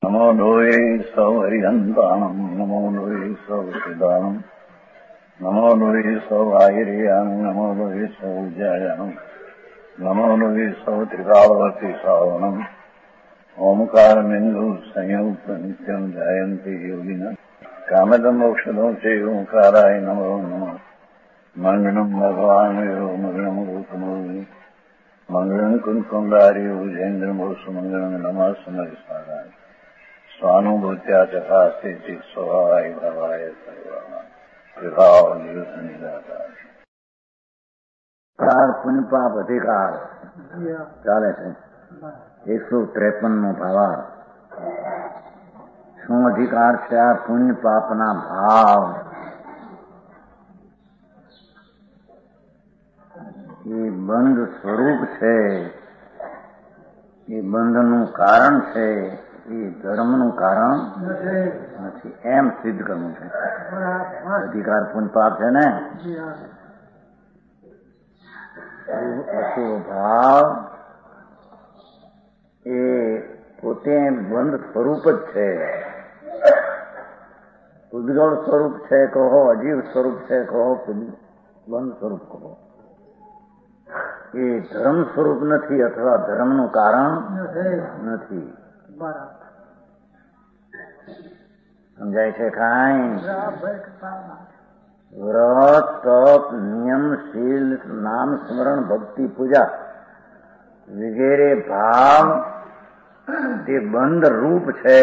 નમો લોહે સૌ હરિહંતાણમ નમો લોહે સૌ સિદાનમ નમો લોહે સૌ આયર્યાણમ નમો લોહે સૌ જયાણમ નમો લોહે સૌ ત્રિકાળવતી સાવણમ ઓમકારમિંદુ સંયુક્ત નિત્યમ જાયંતિ યોગિના કામદમ મોક્ષદો છે ઓંકારાય નમો નમઃ મંગળમ ભગવાન મંગળમ રૂપમો મંગળમ કુંકુંડાર્યો જૈન્દ્રમોષ મંગળમ નમઃ સમરિસ્વારાય સ્વાનુભૂત્યા ચકાસ્તે ચિત સ્વભાવાય ભવાય સર્વમાં વિભાવ નિવૃત્ત નિરાકાર પુણ્યપાપ અધિકાર ચાલે છે 153 નો ભાવાર્થ. શું અધિકાર છે આ પુણ્ય પાપના ભાવ? એ બંધ સ્વરૂપ છે, એ બંધનું કારણ છે, એ ધર્મનું કારણ નથી એમ સિદ્ધ કરવું છે. અધિકાર પુણ્ય પાપ છે ને, અશુભ ભાવ એ પોતે બંધ સ્વરૂપ જ છે. ઉદ્ગળ સ્વરૂપ છે કહો, અજીવ સ્વરૂપ છે કહો, બંધ સ્વરૂપ કહો, એ ધર્મ સ્વરૂપ નથી અથવા ધર્મનું કારણ નથી. સમજાય છે કાંઈ? વ્રત, તપ, નિયમ, શીલ, નામ સ્મરણ, ભક્તિ, પૂજા વગેરે ભાવ તે બંધ રૂપ છે,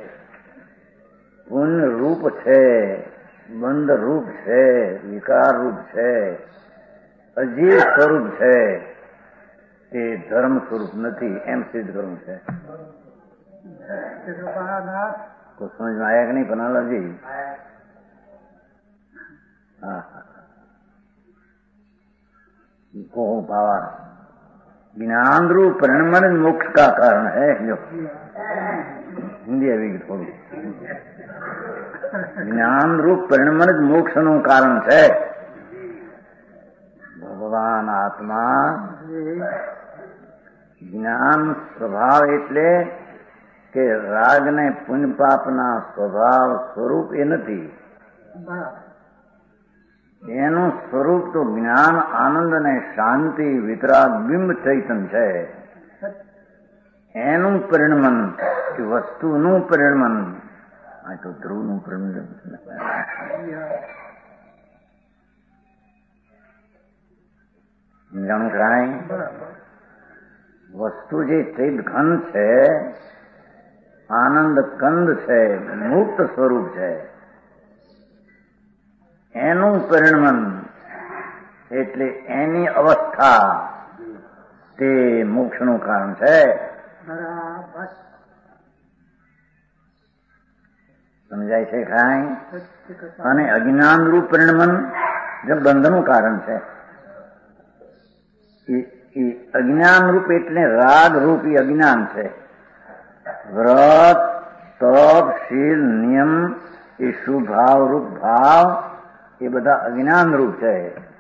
પુણ્ય રૂપ છે, બંધ રૂપ છે, વિકાર રૂપ છે, અજીવ સ્વરૂપ છે, તે ધર્મ સ્વરૂપ નથી એમ સિદ્ધ કરવું છે. તો સમજમાં આવ્યા કે નહીં પનાલાજી? को भावा ज्ञान रूप परिणमन मोक्ष का कारण है. जो हिंदी આવી થોડું જ્ઞાન રૂપ પરિણમન જ મોક્ષનું કારણ છે. ભગવાન આત્મા જ્ઞાન સ્વભાવ એટલે કે રાગ ને પુણ્ય પાપના સ્વભાવ સ્વરૂપ એ નથી. એનું સ્વરૂપ તો જ્ઞાન, આનંદ અને શાંતિ, વિતરાગ, બિંબ ચૈતન છે. એનું પરિણમન કે વસ્તુનું પરિણમન, આ તો ધ્રુવનું પરિણમન સમજાણું કરાય. વસ્તુ જે ચૈત ઘન છે, આનંદ કંદ છે, મુક્ત સ્વરૂપ છે, એનું પરિણમન એટલે એની અવસ્થા તે મોક્ષનું કારણ છે. સમજાય છે કાંઈ? અને અજ્ઞાન રૂપ પરિણમન જે બંધનું કારણ છે, એ અજ્ઞાન રૂપ એટલે રાગ રૂપી અજ્ઞાન છે. વ્રત, તપ, શીલ, નિયમ એ શુભાવ રૂપ ભાવ એ બધા અજ્ઞાન રૂપ છે.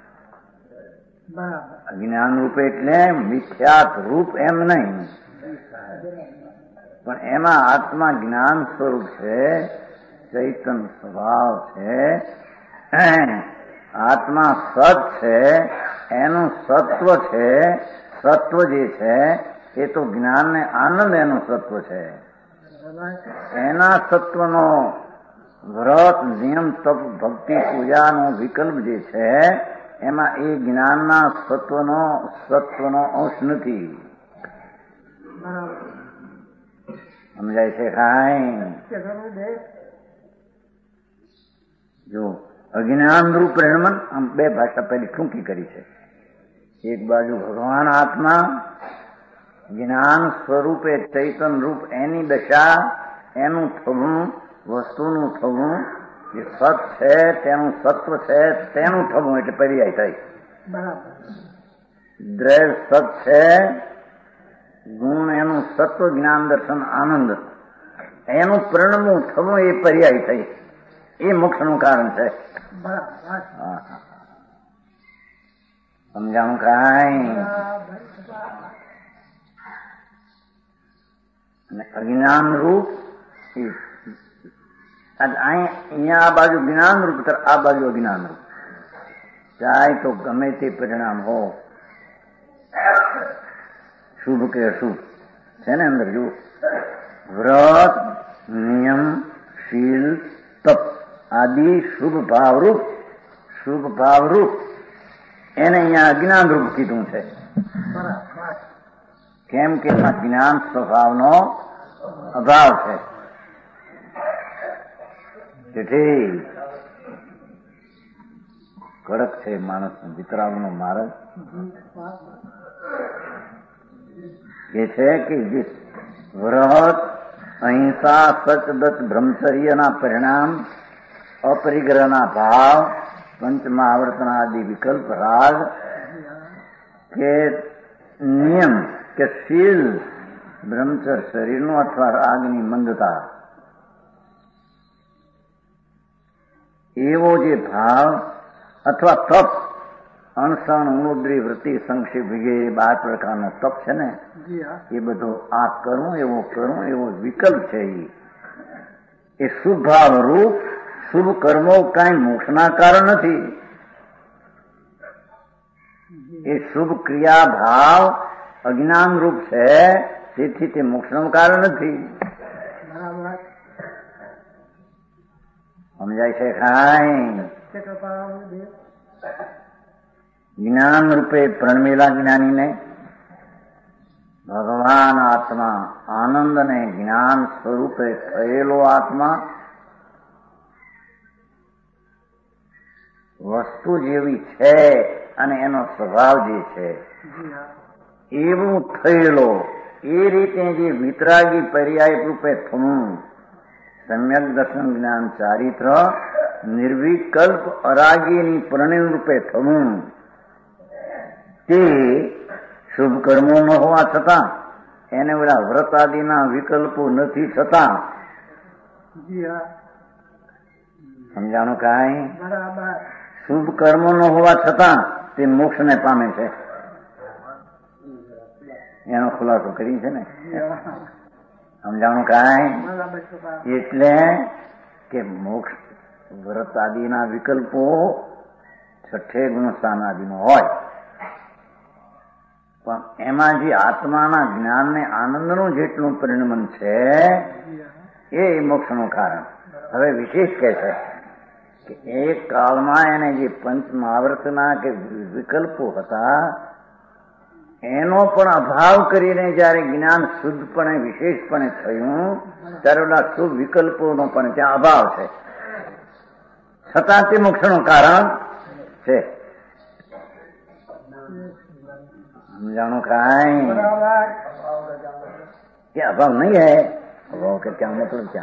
અજ્ઞાન રૂપ એટલે મિથ્યાત રૂપ એમ નહીં, પણ એમાં આત્મા જ્ઞાન સ્વરૂપ છે, ચૈતન સ્વભાવ છે, આત્મા સત છે, એનું સત્વ છે. સત્વ જે છે એ તો જ્ઞાન ને આનંદ એનું સત્વ છે. એના સત્વનો વ્રત, નિયમ, તપ, ભક્તિ, પૂજાનો વિકલ્પ જે છે એમાં એ જ્ઞાનના સત્વનો અંશ નથી. સમજાય છે કાંઈ? જો અજ્ઞાન રૂપ પરિણમન આમ બે ભાષા પહેલી ટૂંકી કરી છે. એક બાજુ ભગવાન આત્મા જ્ઞાન સ્વરૂપે ચૈતન રૂપ એની દશા, એનું થવું, વસ્તુનું થવું, જે સત છે તેનું સત્વ છે તેનું થવું એટલે પર્યાય થાય. દ્રવ્ય સત છે, ગુણ એનું સત્વ, જ્ઞાન, દર્શન, આનંદ એનું પરિણમવું થવું એ પર્યાય થઈ. એ મોક્ષનું કારણ છે. સમજાણું કાંઈ? અજ્ઞાન રૂપ અહીંયા આ બાજુ જ્ઞાન રૂપ, આ બાજુ અજ્ઞાન રૂપ. ચાહે તો ગમે તે પરિણામ હો, શુભ કે અશુભ છે ને અંદર જો વ્રત, નિયમ, શીલ, તપ આદિ શુભ ભાવરૂપ એને અહીંયા અજ્ઞાન રૂપ કીધું છે. કેમ કે જ્ઞાન સ્વભાવનો અભાવ છે. તેથી કડક છે માણસ વિતરાગનો માર્ગ. એ છે કે જે વ્રત, અહિંસા, સચદત, બ્રહ્મચર્યના પરિણામ, અપરિગ્રહના ભાવ, પંચમહાવર્તના આદિ વિકલ્પ, રાગ કે નિયમ કે શીલ, બ્રહ્મચર્ય શરીરનો અથવા રાગની મંદતા, એવો જે ભાવ અથવા તપ, અણસણ, ઉણોદરી, વૃત્તિ, સંક્ષેપ વગેરે 12 પ્રકારનો તપ છે ને, એ બધો આ કરવું એવો વિકલ્પ છે. એ શુભ ભાવ રૂપ શુભ કર્મો કાંઈ મોક્ષના કારણ નથી. એ શુભ ક્રિયા ભાવ અજ્ઞાન રૂપ છે, તેથી તે મોક્ષનું કારણ નથી. સમજાય છે ખાય? જ્ઞાન રૂપે પ્રણમેલા જ્ઞાનીને ભગવાન આત્મા, આનંદ ને જ્ઞાન સ્વરૂપે થયેલો આત્મા વસ્તુ જેવી છે અને એનો સ્વભાવ જે છે એવું થયેલો, એ રીતે જે વિતરાગી પર્યાય રૂપે થવું, સમ્યક દર્શન જ્ઞાન ચારિત્ર નિર્વિકલ્પ અરાગીની પ્રણય રૂપે થવું, તે શુભ કર્મો ન હોવા છતાં, એને બધા વ્રત આદિના વિકલ્પો નથી છતાં, સમજાણું કાંઈ? શુભ કર્મો ન હોવા છતાં તે મોક્ષને પામે છે. એનો ખુલાસો કરી છે ને. સમજાણું કાંઈ? એટલે કે મોક્ષ વ્રત આદિના વિકલ્પો છઠ્ઠે ગુણસ્થાન આદિનો હોય, પણ એમાં જે આત્માના જ્ઞાનને આનંદનું જેટલું પરિણમન છે એ મોક્ષનું કારણ. હવે વિશેષ કહે છે કે એક કાળમાં એને જે પંચમહાવર્તના કે વિકલ્પો હતા એનો પણ અભાવ કરીને જયારે જ્ઞાન શુદ્ધપણે વિશેષપણે થયું ત્યારે ઓલા શુભ વિકલ્પોનો પણ ત્યાં અભાવ છે, છતાં તે મોક્ષનું કારણ છે. સમજાણું કાંઈ? કે અભાવ નહીં હૈ, અભાવ કે क्या मतलब क्या?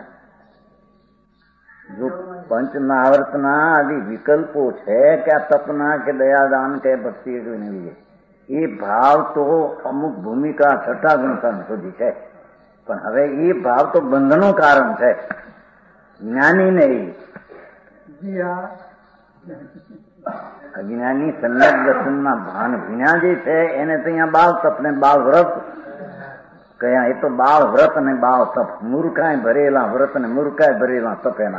जो પંચમહાવર્તના આદિ વિકલ્પો છે કે આ તપના કે દયાદાન કે ભક્તિ નહીં, એ ભાવ તો અમુક ભૂમિકા છઠ્ઠા ગુણસ્થાન સુધી છે, પણ હવે એ ભાવ તો બંધનું કારણ છે, જ્ઞાની નહીં. અજ્ઞાની સમ્યક દર્શનના ભાન વિના જે છે એને તો અહીંયા બાળ તપ ને બાળ વ્રત કયા. એ તો બાળ વ્રત અને બાળ તપ, મૂર્ખાય ભરેલા વ્રત ને મૂર્ખાય ભરેલા તપ એના.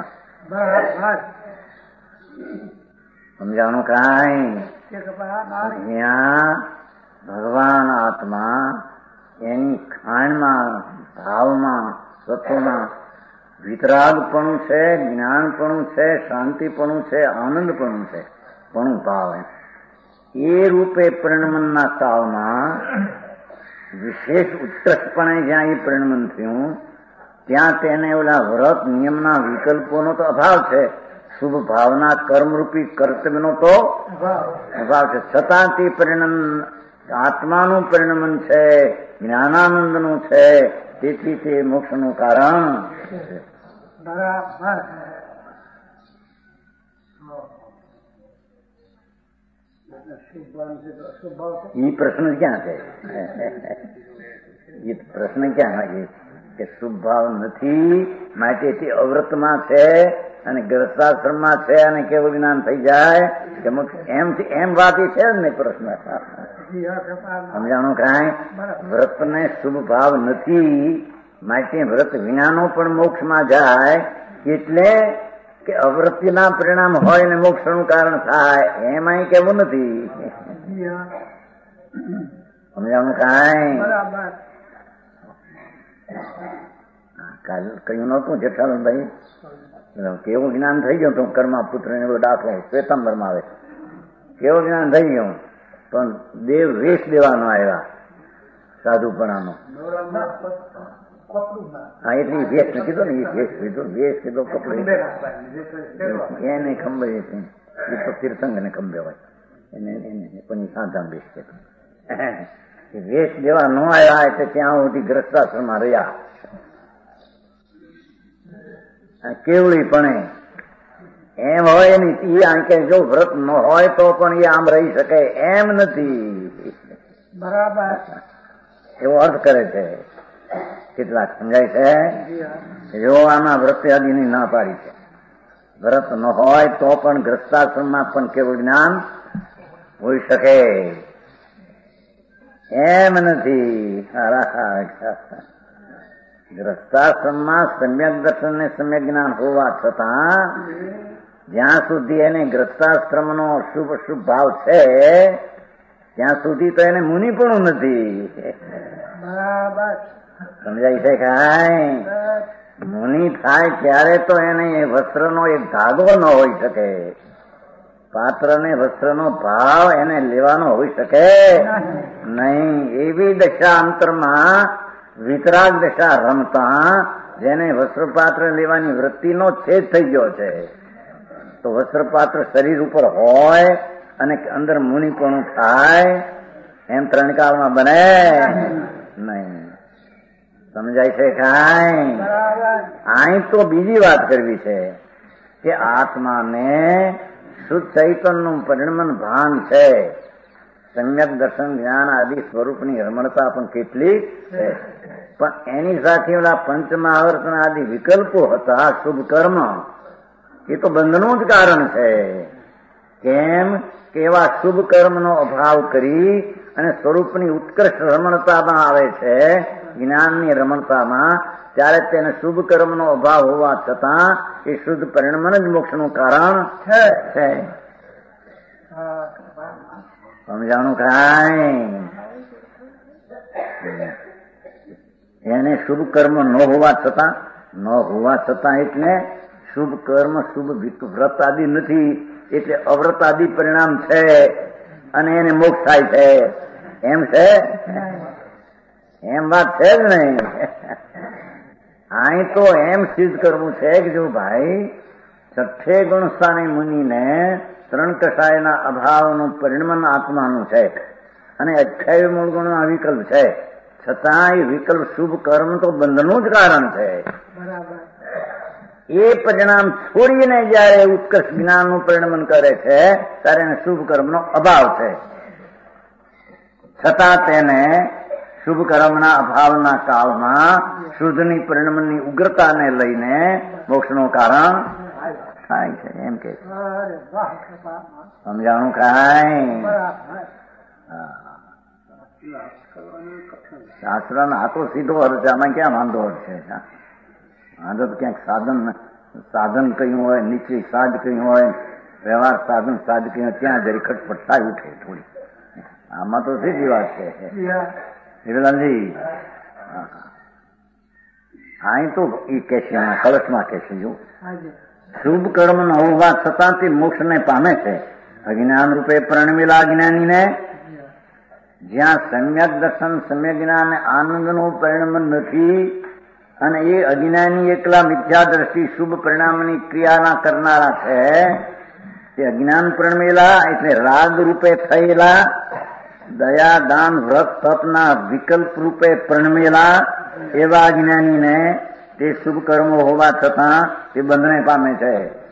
સમજાણું કાંઈ? અહીંયા ભગવાન આત્મા એની ખાણમાં, ભાવમાં, સત્વમાં વિતરાગપણું છે, જ્ઞાનપણું છે, શાંતિપણું છે, આનંદપણું છે, પણ ભાવ એ રૂપે પરિણમનના કાળમાં વિશેષ ઉત્કૃષ્ટપણે જ્યાં એ પરિણમન થયું ત્યાં તેને ઓલા વ્રત નિયમના વિકલ્પોનો તો અભાવ છે, શુભ ભાવના કર્મરૂપી કર્તવ્યનો તો અભાવ છે, છતાં તે પરિણમ આત્માનું પરિણમન છે, જ્ઞાનાનંદનું છે, તેથી તે મોક્ષનું કારણ છે. બરાબર. ये प्रश्न क्या है? ये प्रश्न क्या है કે શુભ ભાવ નથી માટેથી અવ્રતમાં છે અને ગ્રસ્તાશ્રમમાં છે અને કેવું જ્ઞાન થઈ જાય કે એમ વાત છે જ નહીં. પ્રશ્ન સમજાણું કાંઈ? વ્રતને શુભ ભાવ નથી માટે વ્રત વિનાનો પણ મોક્ષમાં જાય એટલે કે અવૃત્તિના પરિણામ હોય ને મોક્ષનું કારણ થાય એમાં કેવું નથી. સમજાવવાનું કાંઈ કાલ કહ્યું નતું જેઠાલાલભાઈ કેવું જ્ઞાન થઈ ગયું તું કર્મા પુત્ર ને એવો દાખલો શ્વેતાંબરમાં આવે કેવું જ્ઞાન થઈ ગયું પણ દેવ વેશ દેવાનો આવ્યા સાધુપણાનો. હા એટલે વેશ કીધો ને એ વેશ લીધો વેશ કીધો કપડે એને ખંભે એ તો તીર્થંગ ને ખંભે હોય એને પણ સાધામ વેશ કહેતો. વેશ દેવા ન આવ્યા એટલે ત્યાં સુધી ગ્રસ્તાશ્રમમાં રહ્યા કેવળી પણ એમ હોય ને એ આંકે જો વ્રત ન હોય તો પણ એ આમ રહી શકે એમ નથી. બરાબર એવો અર્થ કરે છે કેટલાક સમજાય છે. જો આમાં વ્રત આદિની ના પાડી છે વ્રત ન હોય તો પણ ગ્રસ્તાશ્રમમાં પણ કેવું જ્ઞાન હોઈ શકે એમ નથી. ગ્રસ્તાશ્રમમાં સમ્યક દર્શન ને સમ્યક જ્ઞાન હોવા છતાં જ્યાં સુધી એને ગ્રસ્તાશ્રમનો શુભ શુભ ભાવ છે ત્યાં સુધી તો એને મુનિ પણ નથી. સમજાય છે કાંઈ? મુનિ થાય ત્યારે તો એને વસ્ત્રનો એક ધાગો ન હોઈ શકે, પાત્ર ને વસ્ત્રનો ભાવ એને લેવાનો હોઈ શકે નહીં. એવી દશા અંતરમાં વિતરાગ દશા રમતા જેને વસ્ત્રપાત્ર લેવાની વૃત્તિનો છેદ થઈ ગયો છે તો વસ્ત્રપાત્ર શરીર ઉપર હોય અને અંદર મુનિપણું થાય એમ ત્રણ કાળમાં બને નહીં. સમજાય છે કાંઈ? અહીં તો બીજી વાત કરવી છે કે આત્માને શુદ્ધ ચૈતન્યનું પરિણમન ભાન છે. સમ્યક દર્શન જ્ઞાન આદિ સ્વરૂપની રમણતા પણ કેટલી છે પણ એની સાથે ઓલા પંચમહાવર્તન આદિ વિકલ્પો હતા શુભ કર્મ એ તો બંધનું જ કારણ છે. કેમ કે એવા શુભ કર્મનો અભાવ કરી અને સ્વરૂપની ઉત્કૃષ્ટ રમણતામાં આવે છે જ્ઞાનની રમણતામાં ત્યારે તેને શુભ કર્મનો અભાવ હોવા છતાં એ શુદ્ધ પરિણમન જ મોક્ષનું કારણ છે. સમજાણું કાંઈ? એને શુભ કર્મ ન હોવા છતાં એટલે શુભ કર્મ શુભ વ્રત આદિ નથી એટલે અવ્રત આદિ પરિણામ છે અને એને મોક્ષ થાય છે એમ છે? એમ વાત છે જ નહીં. અહીં તો એમ સિદ્ધ કરવું છે કે જો ભાઈ છઠ્ઠે ગુણ સ્થાને મુનિને ત્રણ કષાયના અભાવનું પરિણમન આત્માનું છે અને 28 મૂળ ગુણના વિકલ્પ છે છતાં એ વિકલ્પ શુભ કર્મ તો બંધનું જ કારણ છે. એ પરિણામ છોડીને જયારે ઉત્કર્ષ જ્ઞાનનું પરિણમન કરે છે ત્યારે એને શુભ કર્મનો અભાવ છે છતાં તેને શુભ કર્મના અભાવના કાળમાં શુદ્ધની પરિણમનની ઉગ્રતાને લઈને મોક્ષનું કારણ થાય છે એમ કે સમજાણું કાંઈ? શાસ્ત્ર આ તો સીધો અર્થ છે આમાં ક્યાં વાંધો છે? વાંધો તો ક્યાંક સાધન કહ્યું હોય નીચે સાજ કહ્યું હોય વ્યવહાર સાધન સાજ કહ્યું ત્યાં જરી ખટપટ થાય ઉઠે થોડી. આમાં તો સીધી વાત છે. શિવલાલજી અહીં તો એ કે છે કળશમાં કે છે જો શુભ કર્મ ન હોવા છતાં તે મોક્ષને પામે છે. અજ્ઞાન રૂપે પ્રણમેલા અજ્ઞાનીને જ્યાં સમ્યક દર્શન સમ્યક જ્ઞાન આનંદનું પરિણમન નથી અને એ અજ્ઞાની એકલા મિથ્યા દ્રષ્ટિ શુભ પરિણામની ક્રિયાના કરનારા છે તે અજ્ઞાન પ્રણમેલા એટલે રાગ રૂપે થયેલા દયા દાન વ્રત તપના વિકલ્પ રૂપે પ્રણમેલા એવા અજ્ઞાનીને તે શુભ કર્મો હોવા છતાં તે બંધને પામે છે.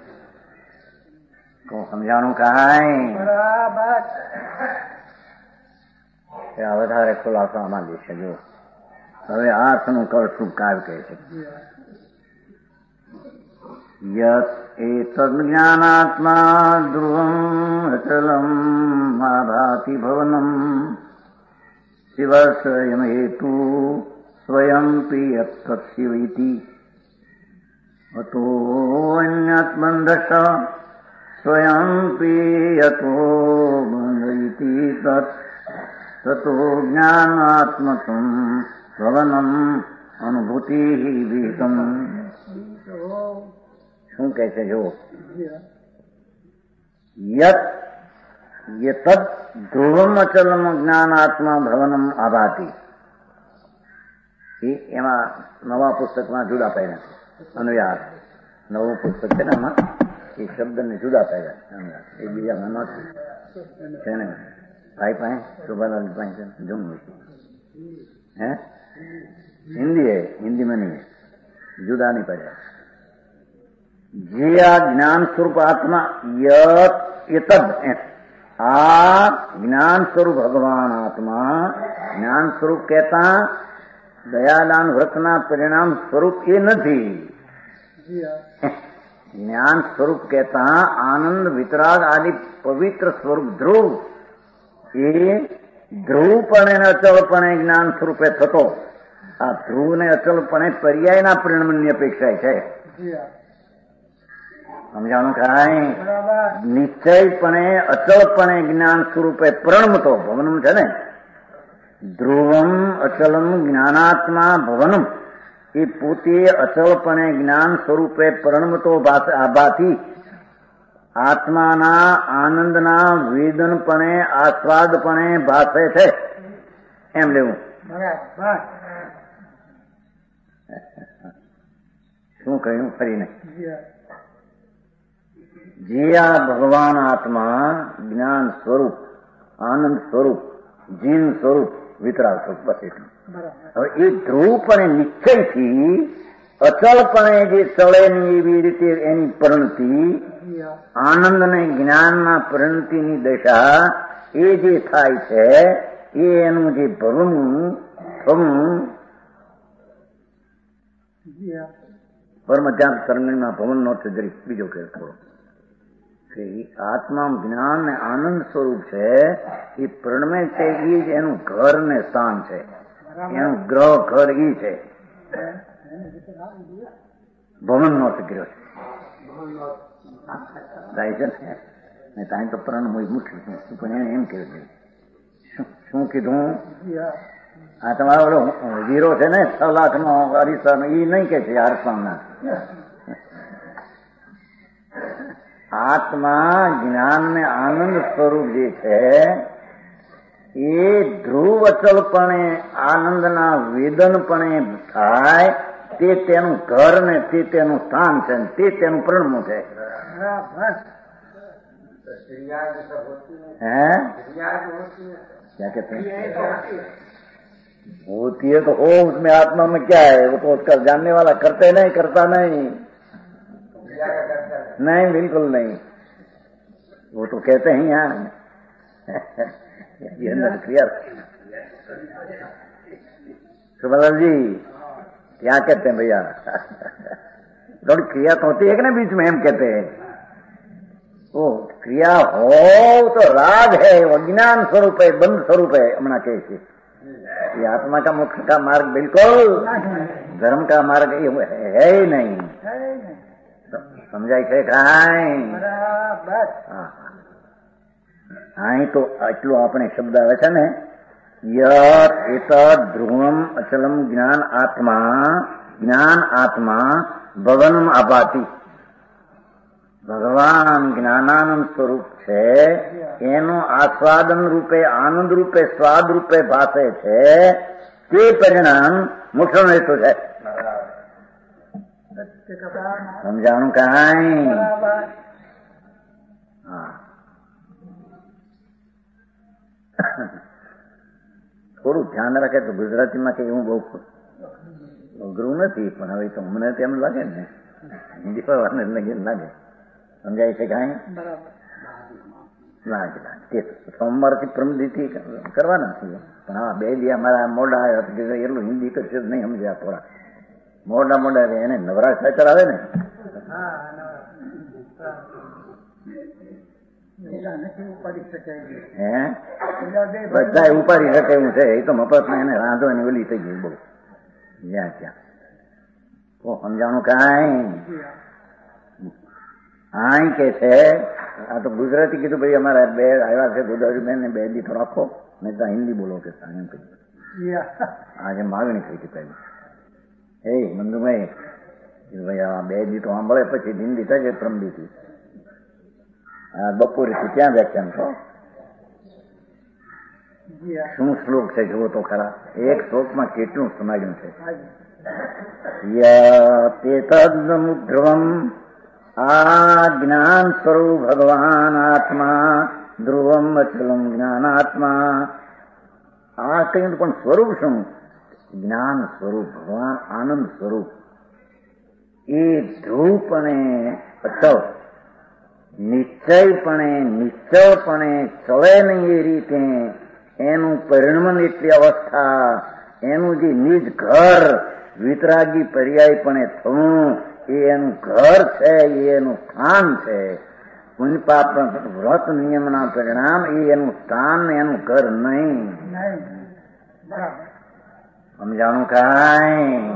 સમજાણું કાંઈ? વધારે ખુલાસો આમાં દેશે જો હવે આર્થનું કળશું કાવ્ય કહે છે યત એતદ જ્ઞાનાત્મા ધ્રુવમ અચલમ ભાતિ ભવનમ શિવસ્વયમ હેતુ સ્વયંપી તત્શિવઇતિ અતો અન્યાત્મંદશ સ્વયંપી યતો બંધઇતિ તતો જ્ઞાનાત્મકં ભવનમ અનુભૂતિ વિહિતમ. શું કહે છે જો યત ધ્રુવમ અચલમ જ્ઞાનાત્મા ભવનમ આભાતિ. એમાં નવા પુસ્તકમાં જુદા પાડ્યા અનુયાર નવું પુસ્તક છે ને એમાં એ શબ્દને જુદા પાડ્યા એ બીજામાં નથી છે ને ભાઈ પાસે શોભાલાલ પાસે જમ હે હિન્દીમાં નહીં જુદા નહીં પડ્યા. જે આ જ્ઞાન સ્વરૂપ આત્મા એતદ આ જ્ઞાન સ્વરૂપ ભગવાન આત્મા જ્ઞાન સ્વરૂપ કહેતા દયાદાન વ્રતના પરિણામ સ્વરૂપ એ નથી. જ્ઞાન સ્વરૂપ કહેતા આનંદ વિતરાગ આદિ પવિત્ર સ્વરૂપ ધ્રુવ એ ધ્રુવપણે અચળપણે જ્ઞાન સ્વરૂપે થતો આ ધ્રુવને અચળપણે પર્યાયના પરિણામની અપેક્ષા છે. સમજાણું કાંઈ નિશ્ચયપણે અચળપણે જ્ઞાન સ્વરૂપે પ્રણમતો ભવનમ છે ને ધ્રુવમ અચલમ જ્ઞાનાત્મા ભવનમ એ પોતે અચળપણે જ્ઞાન સ્વરૂપે પ્રણમતો આભાથી આત્માના આનંદના વેદનપણે આસ્વાદપણે ભાસે છે એમ લેવું. શું કહ્યું ફરીને? જે આ ભગવાન આત્મા જ્ઞાન સ્વરૂપ આનંદ સ્વરૂપ જીન સ્વરૂપ વિતરાગ સ્વરૂપ બસ એટલું. હવે એ ધ્રુવપણે નિશ્ચયથી અચળપણે જે ચળે ની એવી રીતે એની પરિણતિ આનંદ અને જ્ઞાનના પરિણતિની દશા એ જે થાય છે એ એનું જે ભરવું થવું પરમ જ્ઞાન તરંગીમાં ભવનનો જરી બીજો કે થોડો આત્મા જ્ઞાન ને આનંદ સ્વરૂપ છે એ પ્રણમે છે એ જ એનું ઘર ને સ્થાન છે એનું ગ્રહ ઘર એ છે ભવન નો કર્યો છે ને ત્યાં તો પ્રણ મુખ્ય પણ એને એમ કહ્યું શું કીધું આ તમારો ઓલો વીરો છે ને 6 લાખ નો અરીસા નો એ નહીં કે છે આત્મા આત્મા જ્ઞાન ને આનંદ સ્વરૂપ જે છે એ ધ્રુવ અચલપણે આનંદના વેદનપણે થાય તે તેનું ઘર ને તે તેનું સ્થાન છે તે તેનું પ્રણમું છે. क्या कहते हैं होती है तो हो उसमें आत्मा में क्या है वो तो उसका जानने वाला करते नहीं करता नहीं नहीं बिल्कुल नहीं वो तो कहते हैं यहाँ ये अंदर क्रिया सुबलाल जी क्या कहते हैं भैया थोड़ी क्रिया तो होती है कि ना बीच में हम कहते हैं वो क्रिया हो तो राग है वो ज्ञान स्वरूप है बंद स्वरूप है हमना कैसे ये आत्मा का मुख्य का मार्ग बिल्कुल धर्म का मार्ग ये है ही नहीं समझाय છે કાંઈ અહીં તો આટલું આપણે શબ્દ આવે છે ને યત એત ધ્રુવમ અચલમ જ્ઞાન આત્મા ભવનમ આભાતી ભગવાન જ્ઞાનાનંદ સ્વરૂપ છે એનો આસ્વાદન રૂપે આનંદ રૂપે સ્વાદ રૂપે ભાસે છે તે પરિણામ મોક્ષનો હેતુ છે. સમજાણું કાંઈ? હા થોડું ધ્યાન રાખે તો ગુજરાતીમાં કઈ હું બહુ અઘરું નથી પણ હવે તો મને તેમ લાગે ને હિન્દી પર લાગે સમજાય છે કાંઈ? લાગે તે સોમવારથી પ્રમદીથી કરવાના છીએ પણ હા 2 દી અમારા મોડા એટલું હિન્દી કરશે નહીં સમજ્યા થોડા મોડા એને નવરાશ સાચર આવે ને હે બધા ઉપાડી શકે એવું છે એ તો મફતમાં એને રાંધો એની ઓલી થઈ ગઈ બહુ જ્યાં ત્યાં તો સમજાણું કાંઈ આઈ કે છે. આ તો ગુજરાતી કીધું ભાઈ અમારા બે આવ્યા છે ગોદાવરી બેન ને 2 દી તો રાખો, નહીં તો હિન્દી બોલો કે એમ કીધું. આજે માગણી થઈ હતી પહેલી. એ મંદુભાઈ ભાઈ આ 2 દી તો સાંભળે પછી હિન્દી થાય છે પ્રમદીથી. આ બપોરેથી ક્યાં વ્યાખ્યાન છો? શું શ્લોક છે જુઓ તો ખરા. એક શ્લોકમાં કેટલું સમાયું છે. યતેતદ્ધ્રુવમ આ જ્ઞાન સ્વરૂપ ભગવાન આત્મા ધ્રુવમ અચલમ જ્ઞાનાત્મા. આ કહ્યું પણ સ્વરૂપ શું? જ્ઞાન સ્વરૂપ ભગવાન આનંદ સ્વરૂપ. એ ધ્રુવપણે અચલ, નિશ્ચયપણે ચલે નહીં એ રીતે એનું પરિણમન એટલી અવસ્થા, એનું જે નિજ ઘર વિતરાગી પર્યાયપણે થવું એ એનું ઘર છે, એ એનું સ્થાન છે. પુણ્ય પાપ વ્રત નિયમના પરિણામ એ એનું સ્થાન ને એનું ઘર નહીં. સમજાણું કાંઈ?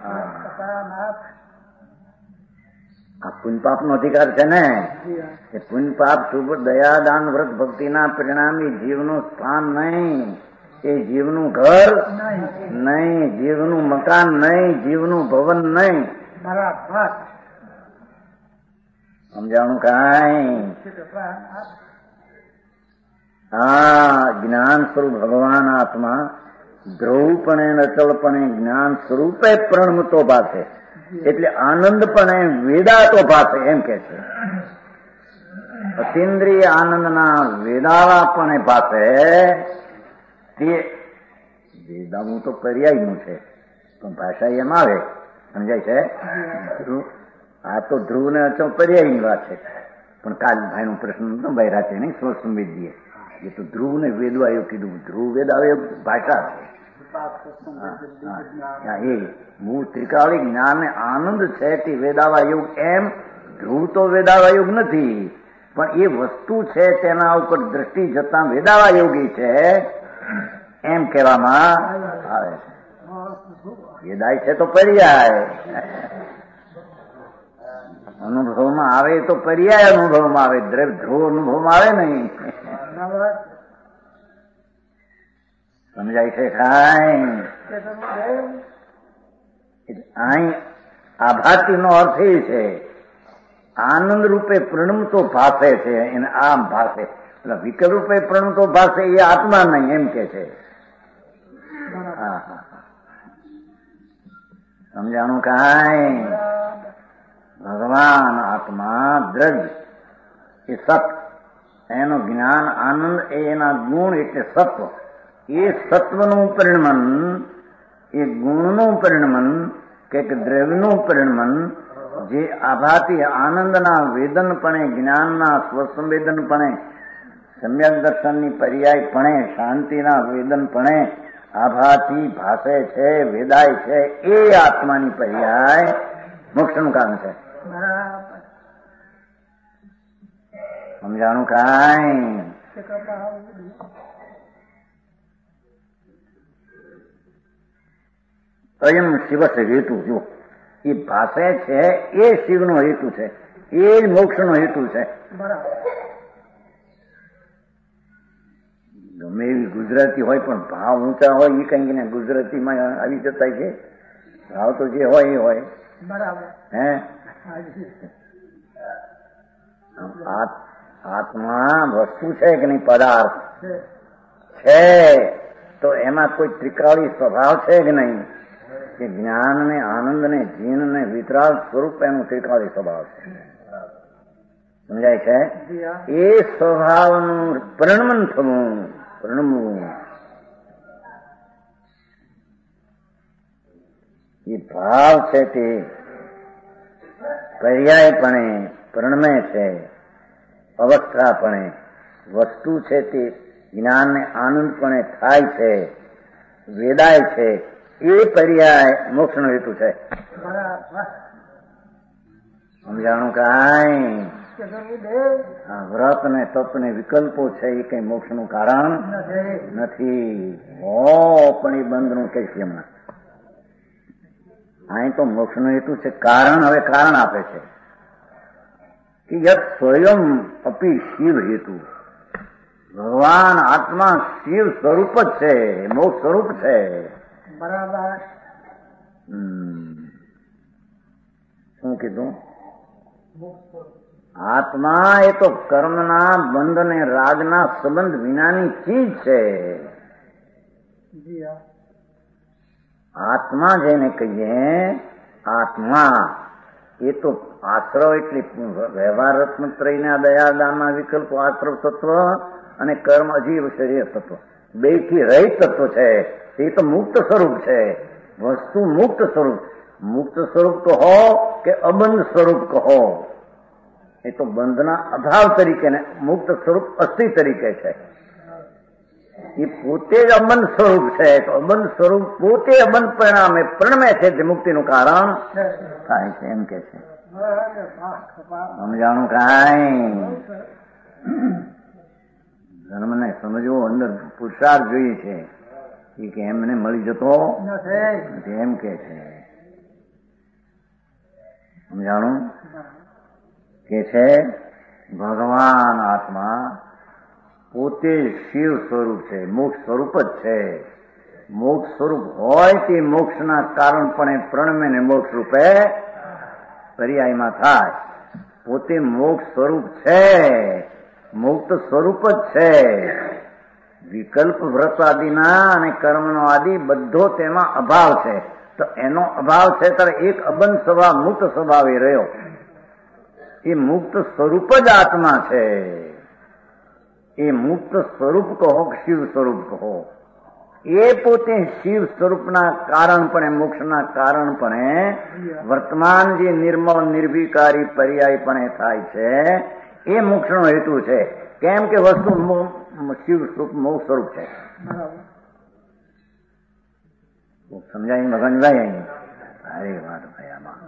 આ પુણ્ય પાપ નો અધિકાર છે ને. એ પુણ્ય પાપ શુભ દયા દાન વ્રત ભક્તિના પરિણામી જીવનું સ્થાન નહીં, એ જીવનું ઘર નહીં, જીવનું મકાન નહીં, જીવનું ભવન નહીં. સમજાણું કાંઈ? હા, જ્ઞાન સ્વરૂપ ભગવાન આત્મા ધ્રુવપણે અચલપણે જ્ઞાન સ્વરૂપે પ્રણમતો ભાષે, એટલે આનંદપણે વેદાતો ભાષે એમ કે છે. અતિન્દ્રિય આનંદના વેદાવાપણે ભાષે. તે વેદાનું તો પર્યાયનું છે પણ ભાષા એમ આવે. સમજાય છે? આ તો ધ્રુવ ને અચલ પર્યાયની વાત છે. પણ કાલ ભાઈ નો પ્રશ્ન નતો ભાઈ રાતે નહીં સંવેદીએ એ તો ધ્રુવ ને વેદવાયું કીધું. ધ્રુવ વેદ આવે ભાષા એ મૂળ ત્રિકાળી જ્ઞાન આનંદ છે તે વેદાવા યુગ. એમ ધ્રુવ તો વેદાવા યુગ નથી પણ એ વસ્તુ છે તેના ઉપર દ્રષ્ટિ જતા વેદાવા યોગી છે એમ કહેવામાં આવે છે. વેદાય છે તો પર્યાય અનુભવમાં આવે તો પર્યાય અનુભવમાં આવે, ધ્રુવ અનુભવમાં આવે નહીં. સમજાય છે કાંઈ? અહીં આભાતી નો અર્થ એ છે આનંદ રૂપે પ્રણમતો ભાષે છે એને આમ ભાષે. વિકલ રૂપે પ્રણમતો ભાષે એ આત્મા નહીં એમ કે છે. સમજાણું કાંઈ? ભગવાન આત્મા દ્રવ્ય એ સત, એનું જ્ઞાન આનંદ એ એના ગુણ એટલે સત્વ. એ સત્વનું પરિણમન, એ ગુણનું પરિણમન કે દ્રવ્યનું પરિણમન જે આભાતી આનંદના વેદનપણે, જ્ઞાનના સ્વસંવેદનપણે, સમ્યક દર્શનની પર્યાયપણે, શાંતિના વેદનપણે આભાથી ભાષે છે, વેદાય છે, એ આત્માની પર્યાય મોક્ષનું કારણ છે. સમજાણું કાંઈ? અયમ શિવસ હેતુ. જો એ ભાષે છે એ શિવનો હેતુ છે, એ જ મોક્ષનો હેતુ છે. ગમે એવી ગુજરાતી હોય પણ ભાવ ઊંચા હોય એ કઈ ને ગુજરાતીમાં આવી જતા છે. ભાવ તો જે હોય એ હોય. હે આત્મા વસ્તુ છે કે નહીં? પદાર્થ છે તો એમાં કોઈ ત્રિકાળી સ્વભાવ છે કે નહીં? કે જ્ઞાન ને આનંદ ને જીન ને વિતરાગ સ્વરૂપ એનું ત્રિકાળી સ્વભાવ છે. સમજાય છે? એ સ્વભાવનું પરિણમન થવું, પરિણમવું, એ ભાવ છે તે પર્યાયપણે પરિણમે છે, અવસ્થાપણે વસ્તુ છે તે જ્ઞાનને આનંદપણે થાય છે, વેદાય છે, એ પર્યાય મોક્ષનો હેતુ છે. સમજાણું કાંઈ? વ્રત ને તપ ને વિકલ્પો છે એ કઈ મોક્ષનું કારણ નથી. હો પણ એ બંધનું કઈ છે હમણાં. અહીં તો મોક્ષનો હેતુ છે કારણ. હવે કારણ આપે છે કે યત સ્વયં અપી શિવ હેતુ. ભગવાન આત્મા શિવ સ્વરૂપ જ છે, મોક્ષ સ્વરૂપ છે. બરાબર. શું કીધું? આત્મા એ તો કર્મના બંધ અને રાગના સંબંધ વિનાની ચીજ છે. આત્મા જેને કહીએ, આત્મા એ તો આશ્રવ એટલે વ્યવહાર રત્નત્રયના દયાદાનના વિકલ્પો આશ્રવ તત્વ અને કર્મ અજીવ શરીર તત્વ બે થી રહિત તત્વ છે. એ તો મુક્ત સ્વરૂપ છે. વસ્તુ મુક્ત સ્વરૂપ. મુક્ત સ્વરૂપ કહો કે અબંધ સ્વરૂપ કહો, એ તો બંધના અભાવ તરીકે ને મુક્ત સ્વરૂપ અસ્થિ તરીકે છે. એ પોતે જ અબંધ સ્વરૂપ છે. તો અબંધ સ્વરૂપ પોતે અબંધ પરિણામે પ્રણમે છે, જે મુક્તિનું કારણ થાય છે. એમ કે છે. સમજાણું કાંઈ? ધર્મને સમજવો અંદર પુરુષાર્થ જોઈએ છે. એ કે એમને મળી જતો એમ કે છે. સમજાણું? કે છે ભગવાન આત્મા પોતે શિવ સ્વરૂપ છે, મોક્ષ સ્વરૂપ જ છે. મોક્ષ સ્વરૂપ હોય તે મોક્ષના કારણપણે પ્રણમે ને મોક્ષ રૂપે પર્યાયમાં થાય. પોતે મોક્ષ સ્વરૂપ છે, મુક્ત સ્વરૂપ જ છે. વિકલ્પ વ્રત આદિના અને કર્મનો આદિ બધો તેમાં અભાવ છે. તો એનો અભાવ છે ત્યારે એક અબંધ સ્વભાવ મુક્ત સ્વભાવ એ રહ્યો. એ મુક્ત સ્વરૂપ જ આત્મા છે. એ મુક્ત સ્વરૂપ કહો કે શિવ સ્વરૂપ કહો, એ પોતે શિવ સ્વરૂપના કારણપણે મોક્ષના કારણપણે વર્તમાન જે નિર્મળ નિર્વિકારી પર્યાયપણે થાય છે એ મોક્ષનો હેતુ છે. કેમ કે વસ્તુ શિવ સ્વરૂપ મોક્ષ સ્વરૂપ છે. સમજાય મગનભાઈ? અરે વાત ભાઈ આમાં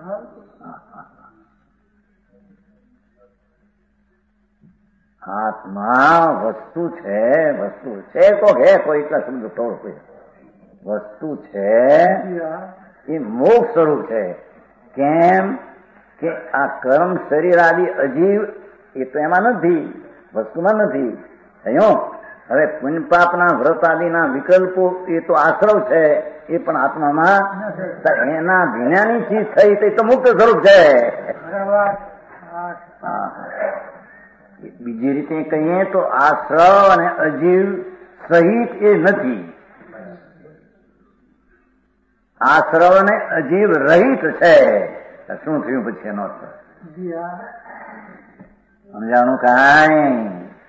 આત્મા વસ્તુ છે. વસ્તુ છે તો હે કોઈ એટલા શબ્દ થોડો કોઈ વસ્તુ છે એ મોક્ષ સ્વરૂપ છે. કેમ કે આ કર્મ શરીર આદિ અજીવ એ તો એમાં નથી, વસ્તુમાં નથી. હવે પુણ્ય પાપના વ્રત આદિના વિકલ્પો એ તો આશ્રવ છે, એ પણ આત્મામાં એના વિનાની ચીજ થઈ તે તો મુક્ત સ્વરૂપ છે. બીજી રીતે કહીએ તો આશ્રવ અને અજીવ સહિત એ નથી. આશ્રવ અને અજીવ રહિત છે. શું થયું પછી એનો અર્થ? સમજાણું કાંઈ?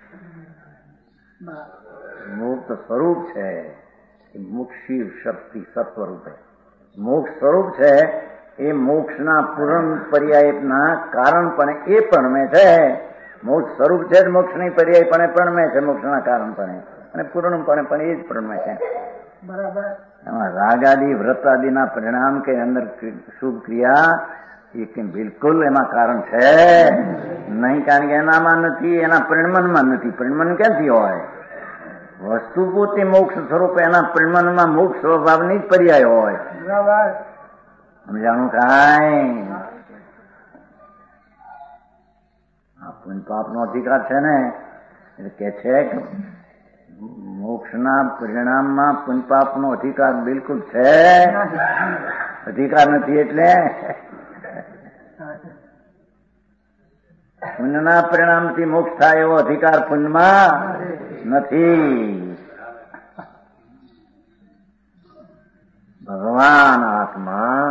મુક્ત સ્વરૂપ છે. મુક્ત શિવ શક્તિ સત્વરૂપે મોક્ષ સ્વરૂપ છે. એ મોક્ષના પૂર્ણ પર્યાયના કારણપણે એ પ્રણમે છે. મોક્ષ સ્વરૂપ છે, મોક્ષની પર્યાયપણે પ્રણમે છે, મોક્ષના કારણપણે અને પૂર્ણપણે પણ એ જ પ્રણમે છે. બરાબર. એમાં રાગાદિ વ્રતાદિના પરિણામ કે અંદર શુભ ક્રિયા એ કે બિલકુલ એમાં કારણ છે નહીં. કારણ કે એનામાં નથી, એના પરિણમનમાં નથી. પરિણમન ક્યાંથી હોય? વસ્તુ પોતે મોક્ષ સ્વરૂપ એના પરિણમનમાં મોક્ષ સ્વભાવની જ પર્યાય હોય. સમજાણું કાંઈ? પુણ્ય પાપનો અધિકાર છે ને, એટલે કે છે કે મોક્ષના પરિણામમાં પુણ્ય પાપનો અધિકાર બિલકુલ છે. અધિકાર નથી એટલે પુણ્યના પરિણામથી મોક્ષ થાય એવો અધિકાર પુણ્યમાં નથી. ભગવાન આત્મા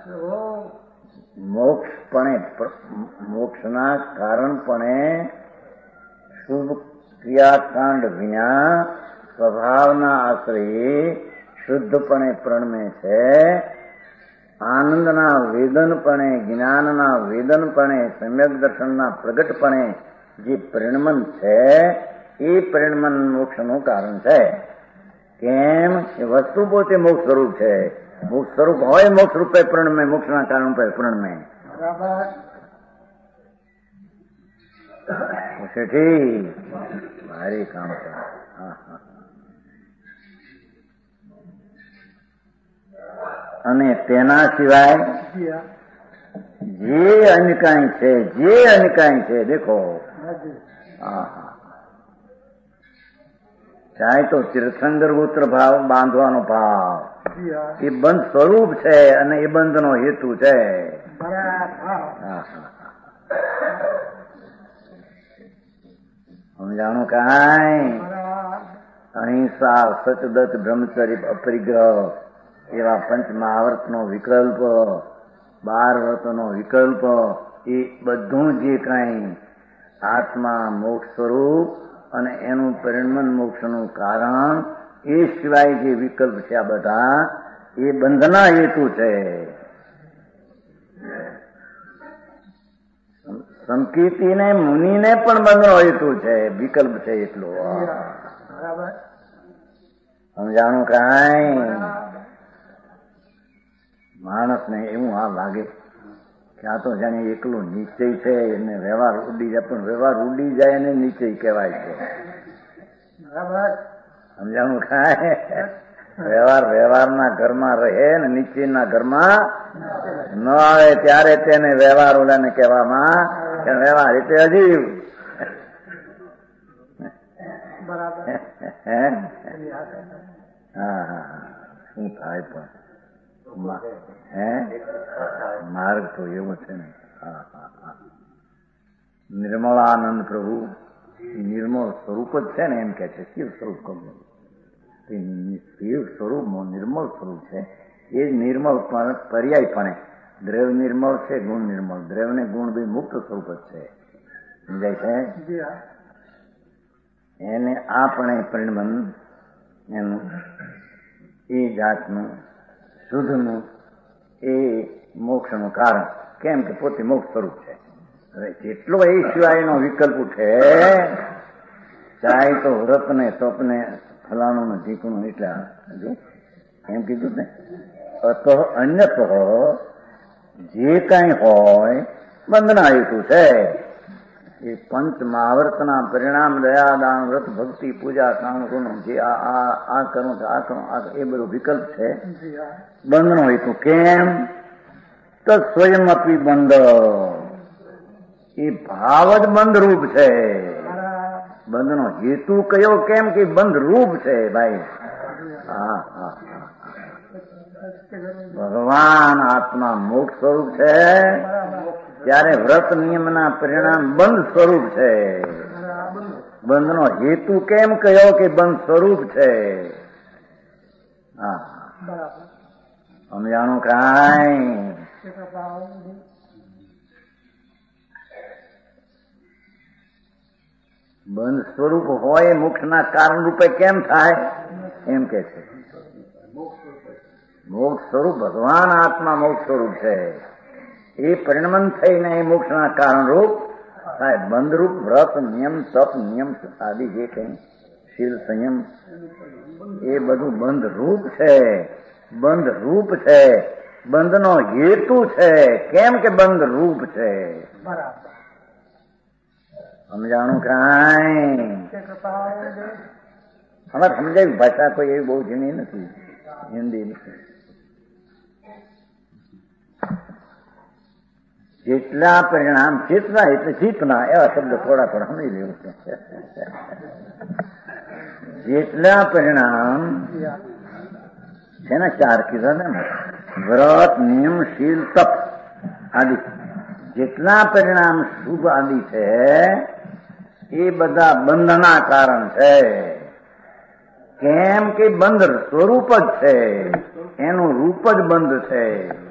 મોક્ષના કારણપણે શુભ ક્રિયાકાંડ વિના સ્વભાવના આશ્રયે શુદ્ધપણે પ્રણમે છે. આનંદના વેદનપણે, જ્ઞાનના વેદનપણે, સમ્યક દર્શનના પ્રગટપણે જે પરિણમન છે એ પરિણમન મોક્ષનું કારણ છે. કેમ એ વસ્તુ પોતે મોક્ષ સ્વરૂપ છે. મોક્ષ સ્વરૂપ હોય મોક્ષ રૂપે પ્રણમે, મોક્ષના કારણ પર પ્રણમે. ઠીક ભારી કામ છે. હા. અને તેના સિવાય જી હા. જે અન્યકાય છે, જે અન્યકાય છે, દેખો ચાહે તો તીર્થંકર ગોત્ર ભાવ બાંધવાનો ભાવ જી હા. એ બંધ સ્વરૂપ છે અને એ બંધનો હેતુ છે. બરાબર. સમજાણું કાંઈ? બરાબર. અહિંસા, સચદત, બ્રહ્મચર્ય, અપરિગ્રહ એવા પંચ મહાવ્રતનો વિકલ્પ, 12 વ્રતોનો વિકલ્પ, એ બધું જે કાંઈ આત્મા મોક્ષ સ્વરૂપ અને એનું પરિણમન મોક્ષનું કારણ, એ સિવાય જે વિકલ્પ છે આ બધા એ બંધના હેતુ છે. સંકીર્તિને મુનિને પણ બંધનો હેતુ છે, વિકલ્પ છે એટલો. બરાબર. સમજાણું કાંઈ? માણસને એવું આ લાગે કે આ તો જાણે એકલો નિશ્ચય છે એને વ્યવહાર ઉડી જાય, પણ વ્યવહાર ઉડી જાય એને નિશ્ચય કહેવાય છે. બરાબર. સમજાણું કાંઈ? વ્યવહારના ઘરમાં રહે ને નિશ્ચયના ઘરમાં ન આવે ત્યારે તેને વ્યવહાર ઓલાને કહેવામાં વ્યવહાર એટલે અજીવ. બરાબર. હા, શું થાય પણ માર્ગ તો એવો છે ને. નિર્મળાનંદ પ્રભુ નિર્મળ સ્વરૂપ જ છે ને, એમ કે છે શિવ સ્વરૂપ કહું. શિવ સ્વરૂપ નિર્મળ સ્વરૂપ છે. એ નિર્મળ પણ પર્યાયપણે દ્રવ્ય નિર્મળ છે, ગુણ નિર્મળ. દ્રવ્ય ને ગુણ બી મુક્ત સ્વરૂપ જ છે. સમજાય છે? એને આપણે પરિણમન એનું એ જાતનું શુદ્ધનું એ મોક્ષનું કારણ. કેમ કે પોતે મોક્ષ સ્વરૂપ છે. હવે જેટલો એ સિવાયનો વિકલ્પ ઉઠે, ચાહે તો વ્રત ને તપ ને ફલાણું ને ઢીકણું એટલા એમ કીધું ને. અન્યત જે કાંઈ હોય બંધના હેતુ છે. એ પંચ મહાવ્રતના પરિણામ દયા દાન વ્રત ભક્તિ પૂજા કામ ગુણ જે આ કરું આ કરું એ બધો વિકલ્પ છે બંધનો હેતુ. કેમ તો સ્વયં અપી બંધ, એ ભાવ જ બંધ રૂપ છે. બંધનો હેતુ કયો? કેમ કે બંધ રૂપ છે ભાઈ. ભગવાન આત્મા મોક્ષ સ્વરૂપ છે, ત્યારે વ્રત નિયમના પરિણામ બંધ સ્વરૂપ છે. બંધનો હેતુ કેમ કયો? કે બંધ સ્વરૂપ છે. સમજાણું કાંઈ? બંધ સ્વરૂપ હોય મોક્ષના કારણ રૂપે કેમ થાય? એમ કે છે મોક્ષ સ્વરૂપ ભગવાન આત્મા મોક્ષ સ્વરૂપ છે. એ પરિણમન થઈને એ મોક્ષના કારણ રૂપ થાય. બંધરૂપ વ્રત નિયમ તપ નિયમ આદિ જે કઈ શીલ સંયમ એ બધું બંધ રૂપ છે. બંધ રૂપ છે, બંધનો હેતુ છે. કેમ કે બંધ રૂપ છે. સમજાણું કાંઈ? અમારે સમજાવી ભાષા કોઈ એવી બહુ ઝીણી નથી, હિન્દી નથી. જેટલા પરિણામ ચેતના એટલે ચેતના એવા શબ્દ થોડા સમજી લેવું છે. જેટલા પરિણામ છે ને 4 કીધા ને, વ્રત નિયમ શીલ તપ આદિ જેટલા પરિણામ શુભ આદિ છે એ બધા બંધના કારણ છે. કેમ કે બંધ સ્વરૂપ જ છે, એનું રૂપ જ બંધ છે.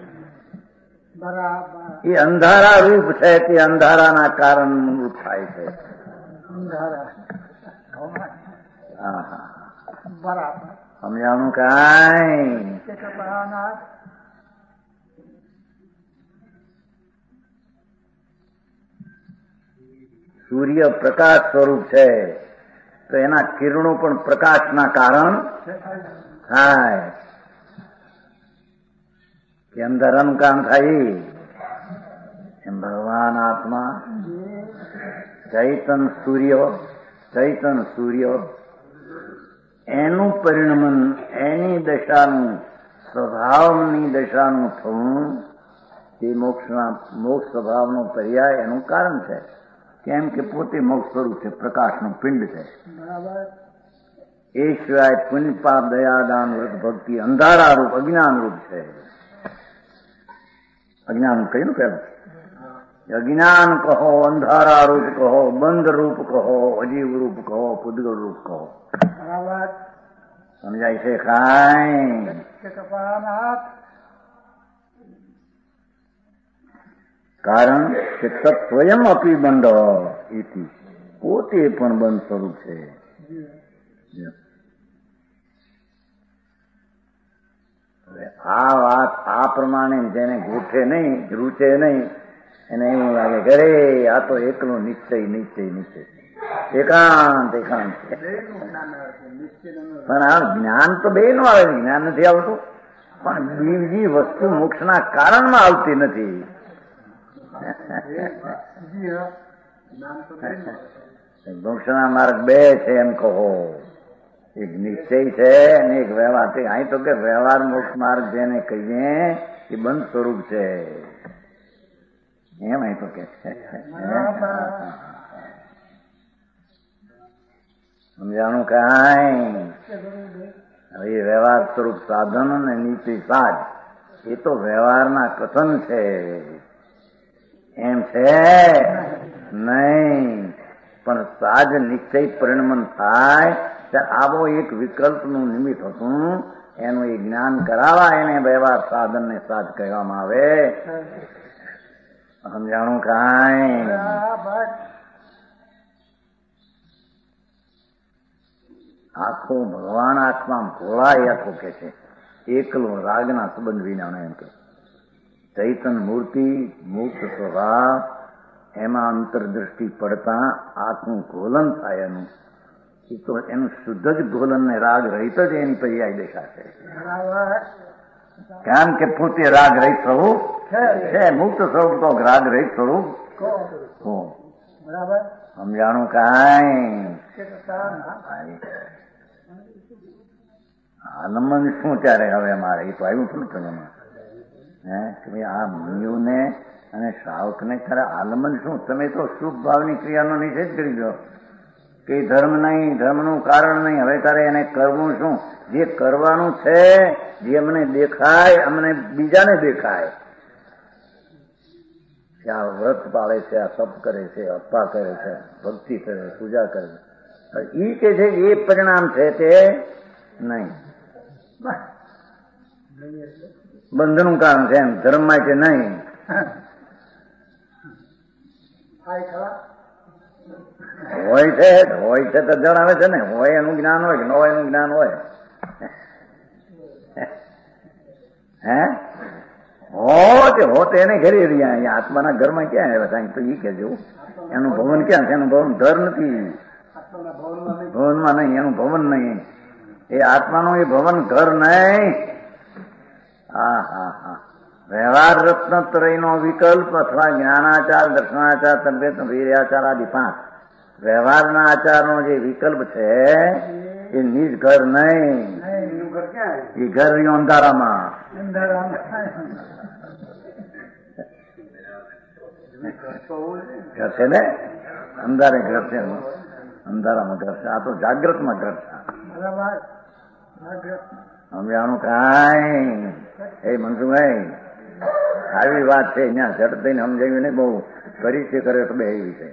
એ અંધારા રૂપ છે, તે અંધારાના કારણ રૂપ થાય છે. સમજાણું કાંઈ? સૂર્ય પ્રકાશ સ્વરૂપ છે, તો એના કિરણો પણ પ્રકાશના કારણ થાય. કે અંધારાનું કામ થાય એમ ભગવાન આત્મા ચૈતન સૂર્ય એનું પરિણમન, એની દશાનું સ્વભાવની દશાનું થવું એ મોક્ષ સ્વભાવનો પર્યાય એનું કારણ છે. કેમ કે પોતે મોક્ષ સ્વરૂપ છે, પ્રકાશનું પિંડ છે. બરાબર. એ સિવાય પુણ્ય પાપ દયાદાન વ્રત ભક્તિ અંધારા રૂપ અજ્ઞાન રૂપ છે. અજ્ઞાન કહ્યું પેલું અજ્ઞાન કહો, અંધારા રૂપ કહો, બંધ રૂપ કહો, અજીવ રૂપ કહો, પુદ્ગલ રૂપ કહો. બરાબર. સમજાય છે કાંઈ? કારણ કે તત્વયમ અપી બંધ ઇતિ, પોતે પણ બંધ સ્વરૂપ છે. આ વાત આ પ્રમાણે જેને ગોઠે નહીં, રૂચે નહીં, એને એવું લાગે કે અરે આ તો એકલું નિશ્ચય નિશ્ચય નિશ્ચય, એકાંત એકાંત છે. પણ આ જ્ઞાન તો બે નું આવે, જ્ઞાન નથી આવતું, પણ બીજી વસ્તુ મોક્ષના કારણમાં આવતી નથી. મોક્ષના માર્ગ બે છે એમ કહો, એક નિશ્ચય છે અને એક વ્યવહાર છે. અહીં તો કે વ્યવહાર મોક્ષ માર્ગ જેને કહીએ એ બંધ સ્વરૂપ છે એમ અહીં તો કે છે. સમજાણું કાંઈ? હવે એ વ્યવહાર સ્વરૂપ સાધન અને નીતિ સાજ એ તો વ્યવહારના કથન છે એમ છે નહીં. પણ સાજ નિશ્ચય પરિણમન થાય ત્યારે આવો એક વિકલ્પનું નિમિત્ત હતું, એનું એ જ્ઞાન કરાવા એને વ્યવહાર સાધન ને સાજ કહેવામાં આવે. સમજાણું કાંઈ? આખો ભગવાન આત્મા ભોળાય આખો કે છે, એકલો રાગના સંબંધ વિના એમ કે ચૈતન મૂર્તિ મુક્ત સ્વભાવ એમાં અંતરદ્રષ્ટિ પડતા આખું ગોલન થાય એનું. એ તો એનું શુદ્ધ જ ગોલન ને રાગ રહિત જ એની પર્યાય દેખાશે. કારણ કે પોતે રાગ રહિત સ્વરૂપ છે, મુક્ત સ્વરૂપ તો રાગ રહિત સ્વરૂપ. સમજાણું કાંઈ? આલમન શું ત્યારે હવે અમારે એ તો આવ્યું થોડું તમે કે ભાઈ આ મુનિઓને અને શ્રાવકને ખરે આલમન શું? તમે તો શુભ ભાવની ક્રિયાનો નિષેધ કરી દો કે ધર્મ નહીં, ધર્મનું કારણ નહીં. હવે તારે એને કરવું શું? જે કરવાનું છે, જે અમને દેખાય, અમને બીજાને દેખાય કે આ વ્રત પાળે છે, આ તપ કરે છે, અપ્પા કરે છે, ભક્તિ કરે, પૂજા કરે છે, એ કે છે એ પરિણામ છે તે નહીં. બંધનું કારણ છે એમ, ધર્મમાં કે નહીં. હોય છે તો જણાવે છે ને, હોય એનું જ્ઞાન હોય કે ન હોય એનું જ્ઞાન હોય. હે હોત એને ઘરે રહ્યા, અહીંયા આત્માના ઘરમાં ક્યાં આવ્યા સાહેબ? તો એ કહેજો એનું ભવન ક્યાં છે? એનું ભવન ઘર નથી, ભવનમાં નહીં, એનું ભવન નહીં. એ આત્માનું એ ભવન ઘર નહીં. હા હા હા. વ્યવહાર રત્નત્રયનો વિકલ્પ અથવા જ્ઞાનાચાર, દર્શનાચાર, તદ્વેત, વીર્યાચાર આદિ 5 વ્યવહારના આચારનો જે વિકલ્પ છે એ નિજ ઘર નહીં. એ ઘર રહ્યું અંધારામાં. ઘર છે ને, અંધારે ઘર છે, અંધારામાં ઘર છે. આ તો જાગ્રતમાં ઘર છે. સમજાણું કાંઈ? એ મનસુભાઈ આવી વાત છે, અહીંયા ઝટ થઈને સમજાવ્યું ને, બહુ પરિચય કરે તો બે એવી છે.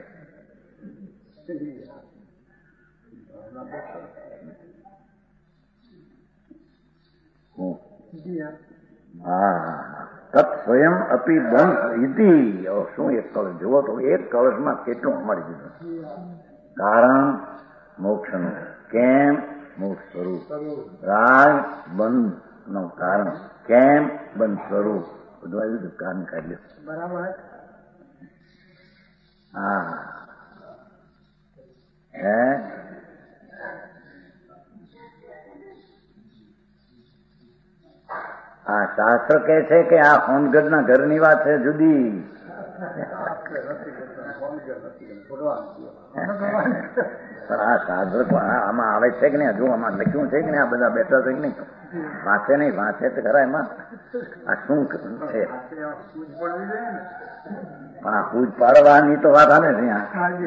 હા, તત્ સ્વયં અપી બંધ ઇતિ. શું એક કળશ જુઓ તો, એક કળશમાં કેટલું મળી દીધું. કારણ મોક્ષનું. કેમ? મોક્ષ સ્વરૂપ. રાગ બંધ નું કારણ. કેમ? બંધ સ્વરૂપ. બધું આવ્યું કારણ કાઢ્યું. બરાબર. હા હે આ શાસ્ત્ર કહે છે કે આ હોનગઢના ઘરની વાત છે જુદી. પણ આ સાધક આમાં આવે છે કે નહીં? હજુ આમાં લખ્યું છે કે નહીં? આ બધા બેઠા છે કે નહીં? વાંચે નહીં, વાંચે તો ખરા એમાં. આ શું છે? પણ આ પૂજ પાડવાની તો વાત આવે છે.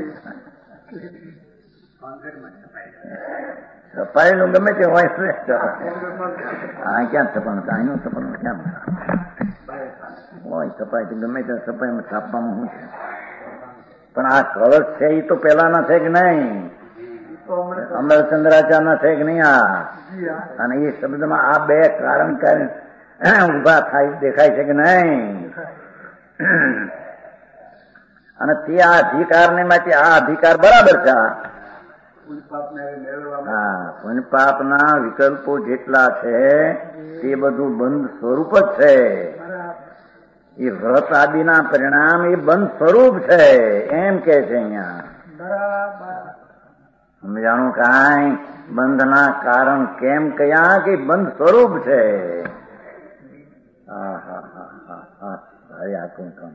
સફાઈ નું ગમે તે હોય આ ક્યાં છપાનું? અહીંનું છપાનું ક્યાં હોય? સફાઈ તો ગમે તે સફાઈમાં છાપવામાં શું છે? પણ આ કળશ છે એ તો પેલાના છે કે નહીં? અમરચંદ્રાચાર્યના છે કે નહીં? આ અને એ શબ્દમાં આ બે કારણ ઉભા થાય દેખાય છે કે નહીં? અને તે આ અધિકાર ને માટે આ અધિકાર બરાબર છે. હા, પુણ્ય પાપના વિકલ્પો જેટલા છે તે બધું બંધ સ્વરૂપ જ છે. એ વ્રત આદિના પરિણામ એ બંધ સ્વરૂપ છે એમ કે છે અહીંયા. સમજાણું કાંઈ? બંધના કારણ કેમ કયા કે બંધ સ્વરૂપ છે. હા હા હા હા હા ભાઈ આખું કામ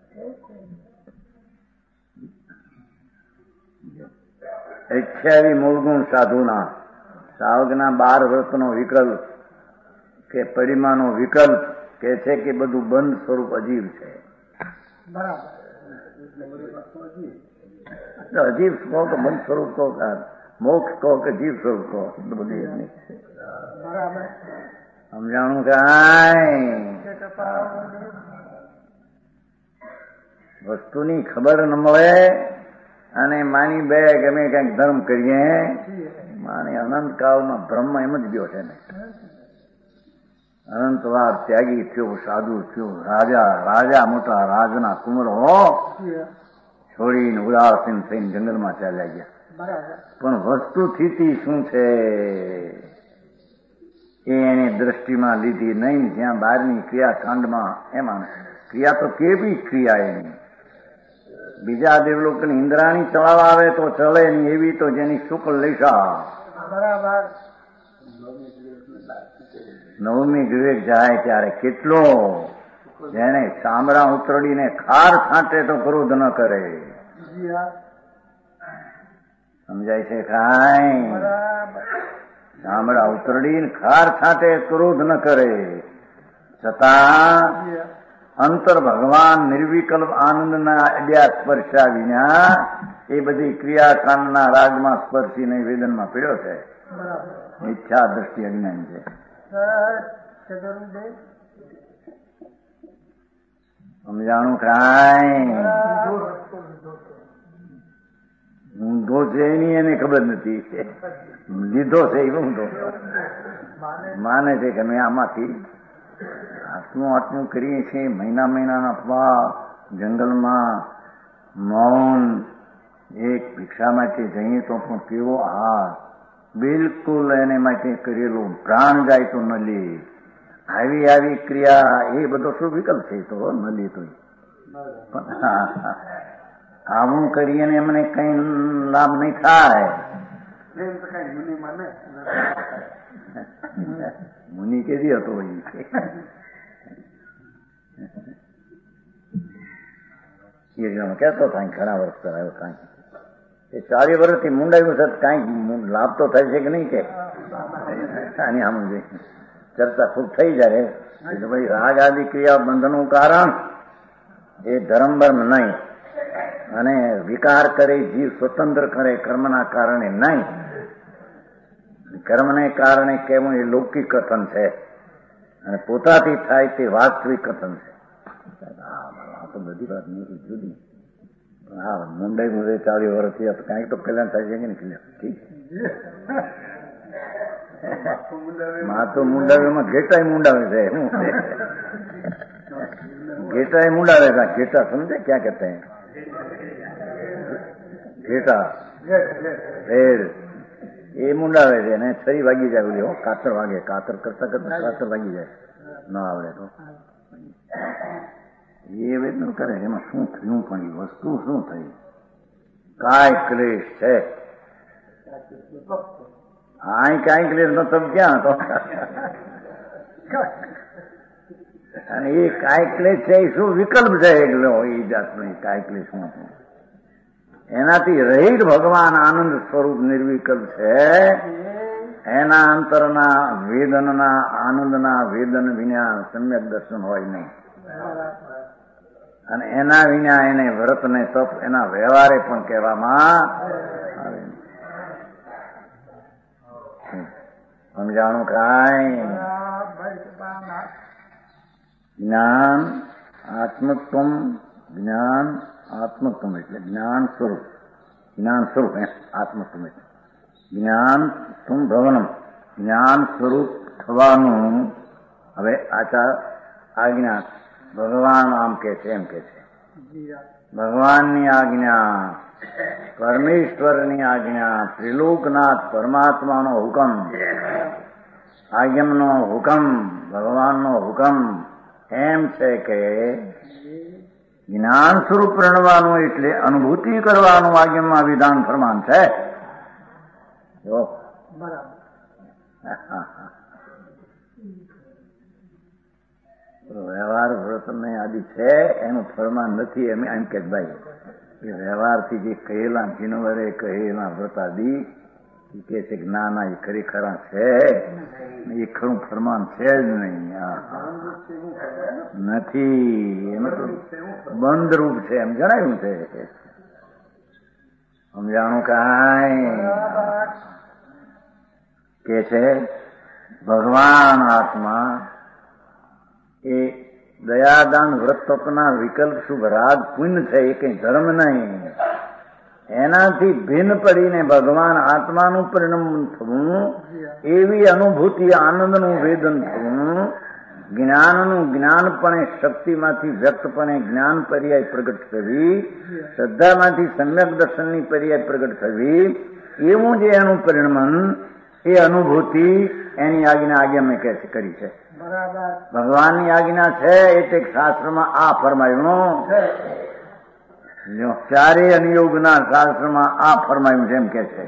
28 મૂળગુણ સાધુના સાવકના 12 વ્રતનો વિકલ્પ કે પરિમાનો વિકલ્પ કે છે કે બધું બંધ સ્વરૂપ અજીવ છે. અજીવ કહો કે બંધ સ્વરૂપ કહો, મોક્ષ કહો કે જીવ સ્વરૂપ કહો, બધી સમજાણું કાંઈ? વસ્તુની ખબર ન મળે અને માની બે ગમે કંઈક ધર્મ કરીએ માની અનંતકાળમાં બ્રહ્મ એમ જ ગયો છે ને. અનંતવાર ત્યાગી થયો, સાધુ થયો, રાજા મોટા રાજના કુંવરો છોડીને ઉદાસીન થઈને જંગલમાં ચાલ્યા ગયા. પણ વસ્તુ સ્થિતિ શું છે એ એની દ્રષ્ટિમાં લીધી નહીં. જ્યાં બહારની ક્રિયાકાંડમાં એમાં ક્રિયા તો કેવી ક્રિયા એની બીજા દેવલોકની ઇન્દ્રાણી ચલાવવા આવે તો ચલે નહીં એવી તો જેની શુક્લ લેશા નવમી વિવેક જાય ત્યારે કેટલો જેને ચામડા ઉતરડીને ખાર છાંટે તો ક્રોધ ન કરે. સમજાય છે કાંઈ? ચામડા ઉતરડીને ખાર છાંટે ક્રોધ ન કરે છતાં અંતર ભગવાન નિર્વિકલ્પ આનંદના અડ્યા સ્પર્શા વિના એ બધી ક્રિયાકાંડના રાગમાં સ્પર્શીને વેદનમાં પીડ્યો છે. મિથ્યા દ્રષ્ટિ અજ્ઞાન છે. સમજાણું કાંઈ? ઊંધો છે એની એને ખબર નથી, લીધો છે એ ઊંધો માને છે કે મેં આમાંથી આટલું કરીએ છીએ. મહિનાના પાપ જંગલમાં મૌન એક ભિક્ષા માટે જઈએ તો પણ કેવો આ બિલકુલ એને માટે કરેલું પ્રાણ જાય તો ન લે આવી ક્રિયા એ બધો શું વિકલ્પ છે? તો ન લે તો આવું કરીએ ને એમને કઈ લાભ નહીં થાય. મુનિ કેદી હતો કેતો થાય ઘણા વર્ષ કરાયો કાંઈ એ 40 વર્ષથી મુંડાયું છે કાંઈક લાભ તો થાય છે કે નહીં? કે આની આમ ચર્ચા ખૂબ થઈ જાય એટલે ભાઈ રાગ આદિ ક્રિયા બંધનું કારણ એ ધર્મબર્મ નહીં અને વિકાર કરે જીવ સ્વતંત્ર કરે કર્મના કારણે નહીં. કર્મને કારણે કેવું એ લૌકિક કથન છે અને પોતાથી થાય તે વાસ્તવિક કથન છે. આ તો બધી વાત નહીં જુદી. હા, મુંડાઈ 40 વર્ષથી કાંઈક તો કલ્યાણ થાય છે કે નહીં? ઠીક માથું મુંડાવેમાં ઘેટાય મુંડાવે છે. ઘેટાય મુંડાવે છે. ઘેટા સમજે ક્યાં કહેતા હૈ? ઘેટા ભેડ એ મુંડાવે છે ને છરી વાગી જાય બોલી કાતર વાગે. કાતર કરતા કાતર વાગી જાય. ન આવડે તો એ વેદન કરે. એમાં શું થયું? પણ એ વસ્તુ શું થઈ? કાંઈ ક્લેશ છે? કાંઈ ક્લેશ મતલબ ક્યાં હતો? અને એ કાંઈ ક્લેશ છે એ શું વિકલ્પ છે? એકલો એ જાતનો કાંઈ ક્લેશ શું હતું? એનાથી રહિત ભગવાન આનંદ સ્વરૂપ નિર્વિકલ્પ છે. એના અંતરના વેદનના આનંદના વેદન વિના સમ્યક દર્શન હોય નહીં. અને એના વિના એને વ્રતને તપ એના વ્યવહારે પણ કહેવામાં આવે. સમજાણું કાંઈ? જ્ઞાન આત્મત્વમ, જ્ઞાન આત્મત્વમ એટલે જ્ઞાન સ્વરૂપ, જ્ઞાન સ્વરૂપ આત્મત્વમ એટલે જ્ઞાન તુમ ભવનમ, જ્ઞાન સ્વરૂપ થવાનું. હવે આજ્ઞા ભગવાન આમ કે છે એમ કે છે. ભગવાનની આજ્ઞા, પરમેશ્વરની આજ્ઞા, ત્રિલોકનાથ પરમાત્માનો હુકમ, આજ્ઞાનો હુકમ, ભગવાનનો હુકમ એમ છે કે જ્ઞાન સ્વરૂપ પ્રણવાનું એટલે અનુભૂતિ કરવાનું આજ્ઞામાં વિધાન ફરમાન છે. જો વ્યવહાર વ્રતને આદિ છે એનું ફરમાન નથી. એમ કે ભાઈ એ વ્યવહારથી જે કહેલા જીનવરે કહેલા વ્રત આદિ એ કે છે કે ના ના એ ખરેખરા છે, એ ખરું ફરમાન છે જ નહીં, નથી. એનું તો બંધ રૂપ છે એમ જણાવ્યું છે. સમજાણું કાંઈ? કે છે ભગવાન આત્મા એ દયાદાન વ્રત તપના વિકલ્પ શુભ રાગ પુણ્ય છે, એ કઈ ધર્મ નહીં. એનાથી ભિન્ન પડીને ભગવાન આત્માનું પરિણામ થવું, એવી અનુભૂતિ આનંદનું વેદન થવું, જ્ઞાનનું જ્ઞાનપણે શક્તિમાંથી વ્યક્તપણે જ્ઞાન પર્યાય પ્રગટ થવી, શ્રદ્ધામાંથી સમ્યક દર્શનની પર્યાય પ્રગટ થવી, એવું જે એનું પરિણમન, એ અનુભૂતિ એની આજ્ઞા મેં કરી છે. ભગવાનની આજ્ઞા છે એટલે શાસ્ત્રમાં આ ફરમાયું, ચારે અનિયોગના શાસ્ત્રમાં આ ફરમાયું છે એમ કે છે.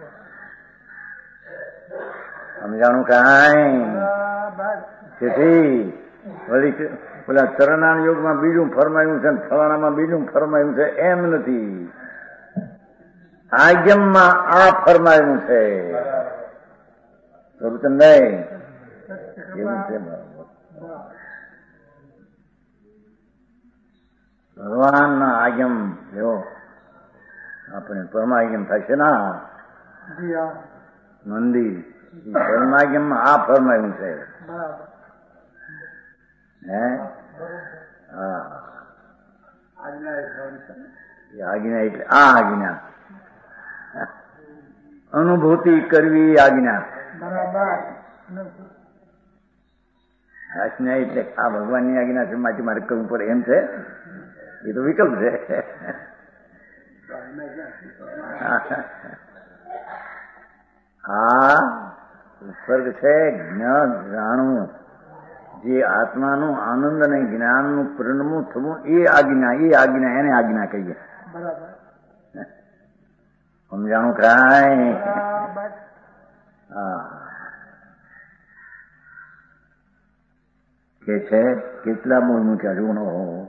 સમજાણું કાંઈ? તેથી વળી પેલા ચરણાન યોગમાં બીજું ફરમાયું છે, ફલાણામાં બીજું ફરમાયું છે એમ નથી. આજ્ઞામાં આ ફરમાયું છે. નહીં એવું છે. ભગવાનના આજ્ઞમ જો આપણે પરમાજ્ઞમ થશે ના મંદિર, પરમાજ્ઞમાં આ ફરમાયું છે. હે હા, આજ્ઞા એટલે આ આજ્ઞા, અનુભૂતિ કરવી આજ્ઞા. આજ્ઞા એટલે આ ભગવાનની આજ્ઞા છે, માટે મારે કરવું પડે એમ છે. એ તો વિકલ્પ છે. આ સ્વર્ગ છે જ્ઞાન જાણવું, જે આત્માનું આનંદ અને જ્ઞાનનું પરિણમું થવું, એ આજ્ઞા એને આજ્ઞા કહીએ. સમજાણું કાંઈ? કે છે કેટલા મૂળ મૂક્યા જોનો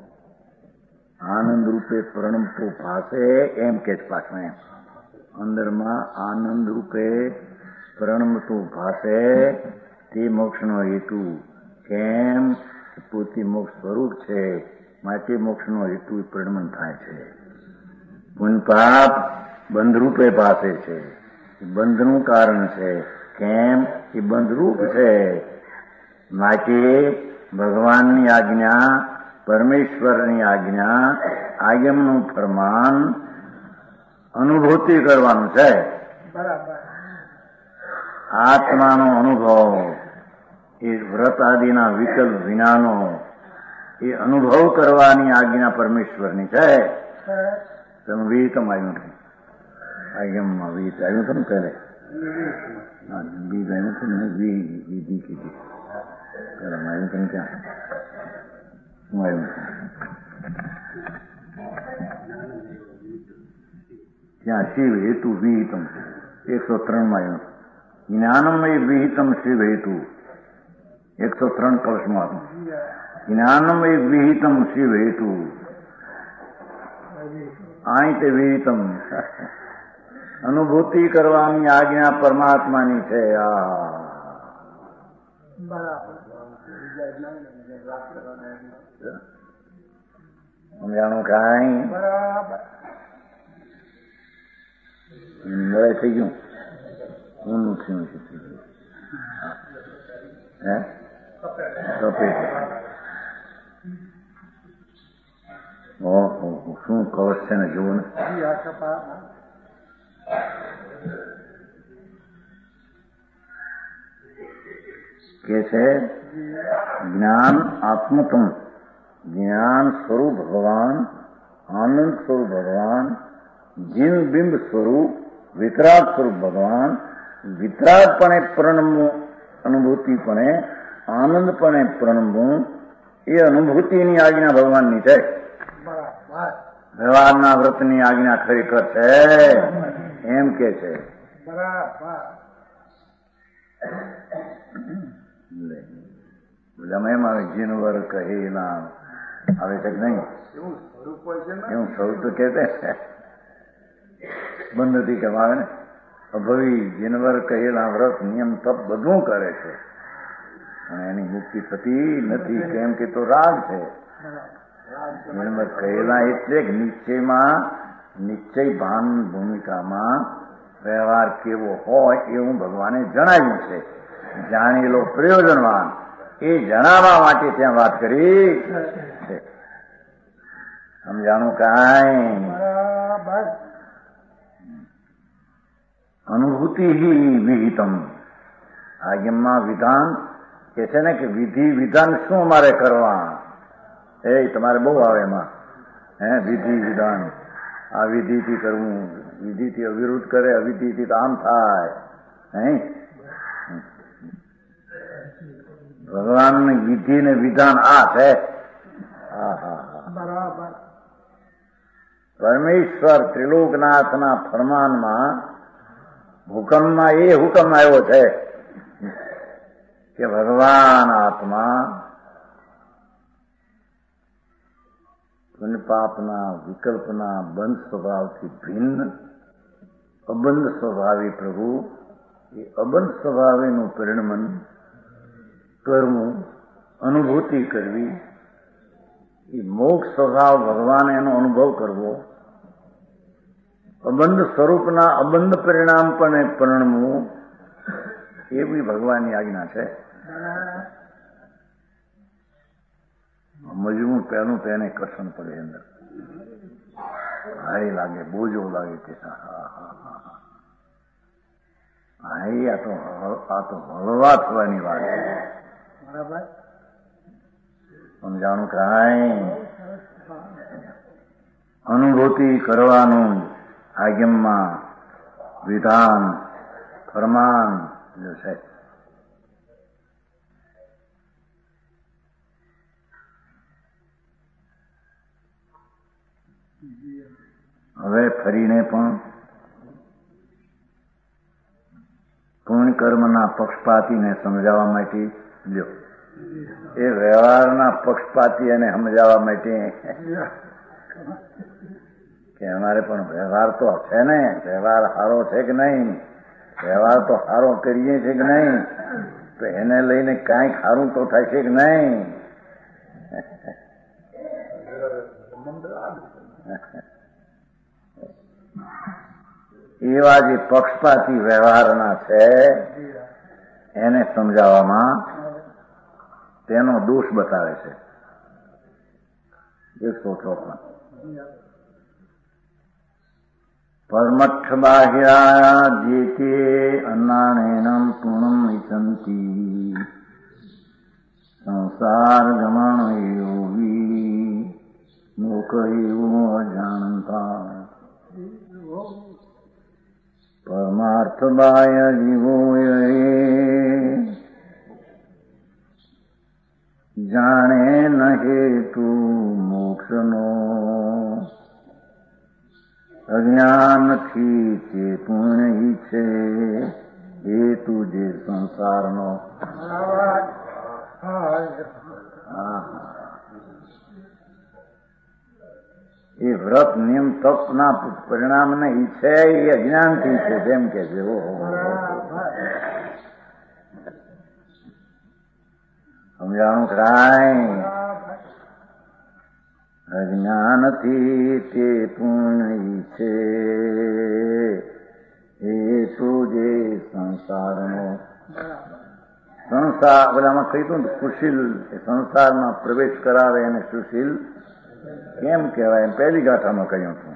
આનંદ રૂપે પ્રણમતો ભાષે એમ કે પાછું એમ અંદરમાં આનંદ રૂપે પ્રણમતું ભાષે તે મોક્ષનો હેતુ. કેમ? પોતે મોક્ષ સ્વરૂપ છે, માટે મોક્ષનો હેતુ પરિણમન થાય છે. પુણ્ય પાપ બંધરૂપે ભાષે છે, બંધનું કારણ છે. કેમ? એ બંધરૂપ છે. માટે ભગવાનની આજ્ઞા, પરમેશ્વરની આજ્ઞા, આજ્ઞાનું ફરમાન અનુભૂતિ કરવાનું છે. આત્માનો અનુભવ, એ વ્રત આદિના વિકલ્પ વિનાનો એ અનુભવ કરવાની આજ્ઞા પરમેશ્વરની છે. તમે વિહિતમ આવ્યું હતું, આજ્ઞામાં વિહિત આવ્યું હતું ને પહેલે, બીજ આવ્યું હતું ને વિધિ કીધી પેલા આવ્યું હતું ક્યાં હું આવ્યું ત્યાં શિવ હેતુ વિહિતમ 103 માં આવ્યું. જ્ઞાનમય વિહિતમ શિવ હેતુ 103 કવચમાં હતું. જ્ઞાનમય વિહિતમ શિવ હેતુ અહીં તે વિહિતમ અનુભૂતિ કરવાની આજ્ઞા પરમાત્માની છે. સમજાણું કાંઈ? બરાબર થઈ ગયું. ઊંનું થયું છે. હે ઓહો શું કવચ છે ને જુઓ ને. કે છે જ્ઞાન આત્મતમ, જ્ઞાન સ્વરૂપ ભગવાન, આનંદ સ્વરૂપ ભગવાન, જીન બિંબ સ્વરૂપ, વિતરાગ સ્વરૂપ ભગવાન, વિતરાગપણે પ્રણમવું, અનુભૂતિપણે આનંદપણે પ્રણમવું, એ અનુભૂતિની આજ્ઞા ભગવાનની છે. વ્યવહારના વ્રતની આજ્ઞા ખરેખર છે એમ કે છે. ગમે એમ આવે જીનવર કહેલા આવે છે કે નહીં? એવું સ્વરૂપ તો કે બંધ નથી કેમ આવે ને. અભવી જીનવર કહેલા વ્રત નિયમ તપ બધું કરે છે અને એની મુક્તિ થતી નથી. કેમ કે તો રાગ છે. જીનવર કહેલા એટલે નિશ્ચયમાં, નિશ્ચય ભાન ભૂમિકામાં વ્યવહાર કેવો હોય એવું ભગવાને જણાવ્યું છે. જાણેલો પ્રયોજનવાન એ જણાવવા માટે ત્યાં વાત કરી છે. સમજાણું કાંઈ? અનુભૂતિ વિહિતમ. આજ્ઞામાં વિધાન કે છે ને કે વિધિ વિધાન શું અમારે કરવા? એ તમારે બહુ આવે એમાં. વિધિ વિધાન. આ વિધિથી કરવું, વિધિથી અવિરુદ્ધ કરે, અવિધિથી આમ થાય. ભગવાનની વિધિ ને વિધાન આ છે. પરમેશ્વર ત્રિલોકનાથના ફરમાનમાં હુકમમાં એ હુકમ આવ્યો છે કે ભગવાન આત્મા પાપના વિકલ્પના બંધ સ્વભાવથી ભિન્ન અબંધ સ્વભાવી પ્રભુ, એ અબંધ સ્વભાવીનું પરિણમન કરવું, અનુભૂતિ કરવી, એ મોક્ષ સ્વભાવ ભગવાન એનો અનુભવ કરવો, અબંધ સ્વરૂપના અબંધ પરિણામ પણ પરિણમવું, એવી ભગવાનની આજ્ઞા છે. મજબૂત પહેલું તો એને કઠણ પડે, અંદર ભારે લાગે, બોજો લાગે કે આ તો હળવા થવાની વાત છે. સમજાણું કાંઈ? અનુભૂતિ કરવાનું આજ્ઞામાં વિધાન ફરમાન જો છે. હવે ફરીને પણ પૂર્ણ કર્મના પક્ષપાતીને સમજાવવા માટે લ્યો, એ વ્યવહારના પક્ષપાતી એને સમજાવવા માટે કે અમારે પણ વ્યવહાર તો છે ને, વ્યવહાર સારો છે કે નહીં, વ્યવહાર તો સારો કરીએ છીએ કે નહીં, તો એને લઈને કાંઈક સારું તો થાય છે કે નહીં. એવા જે પક્ષપાતી વ્યવહારના છે એને સમજાવવામાં તેનો દોષ બતાવે છે. 154 પરમઠ બાહ્યા જેતે અન્નાણેનમ પૂર્ણમ ઇચંતી સંસાર ગમણ યોગી મોક એવું અજાણતા પરમાર્થ બાહ્ય જીવો જાણે ન હેતુ મોક્ષનો અજ્ઞાનથી તે પૂર્ણ ઈચ્છે હેતુ જે સંસારનો. એ વ્રત નિયમ તપના પરિણામને ઈ છે એ અજ્ઞાનથી છે જેમ કે છે. સમજાણું ખરાય? અજ્ઞાનથી તે પૂર્ણ છે એ તો જે સંસારનો સંસાર બધામાં કહ્યું ને સુશીલ સંસારમાં પ્રવેશ કરાવે એને સુશીલ કેમ કહેવાય? પહેલી ગાથામાં કહ્યું હતું.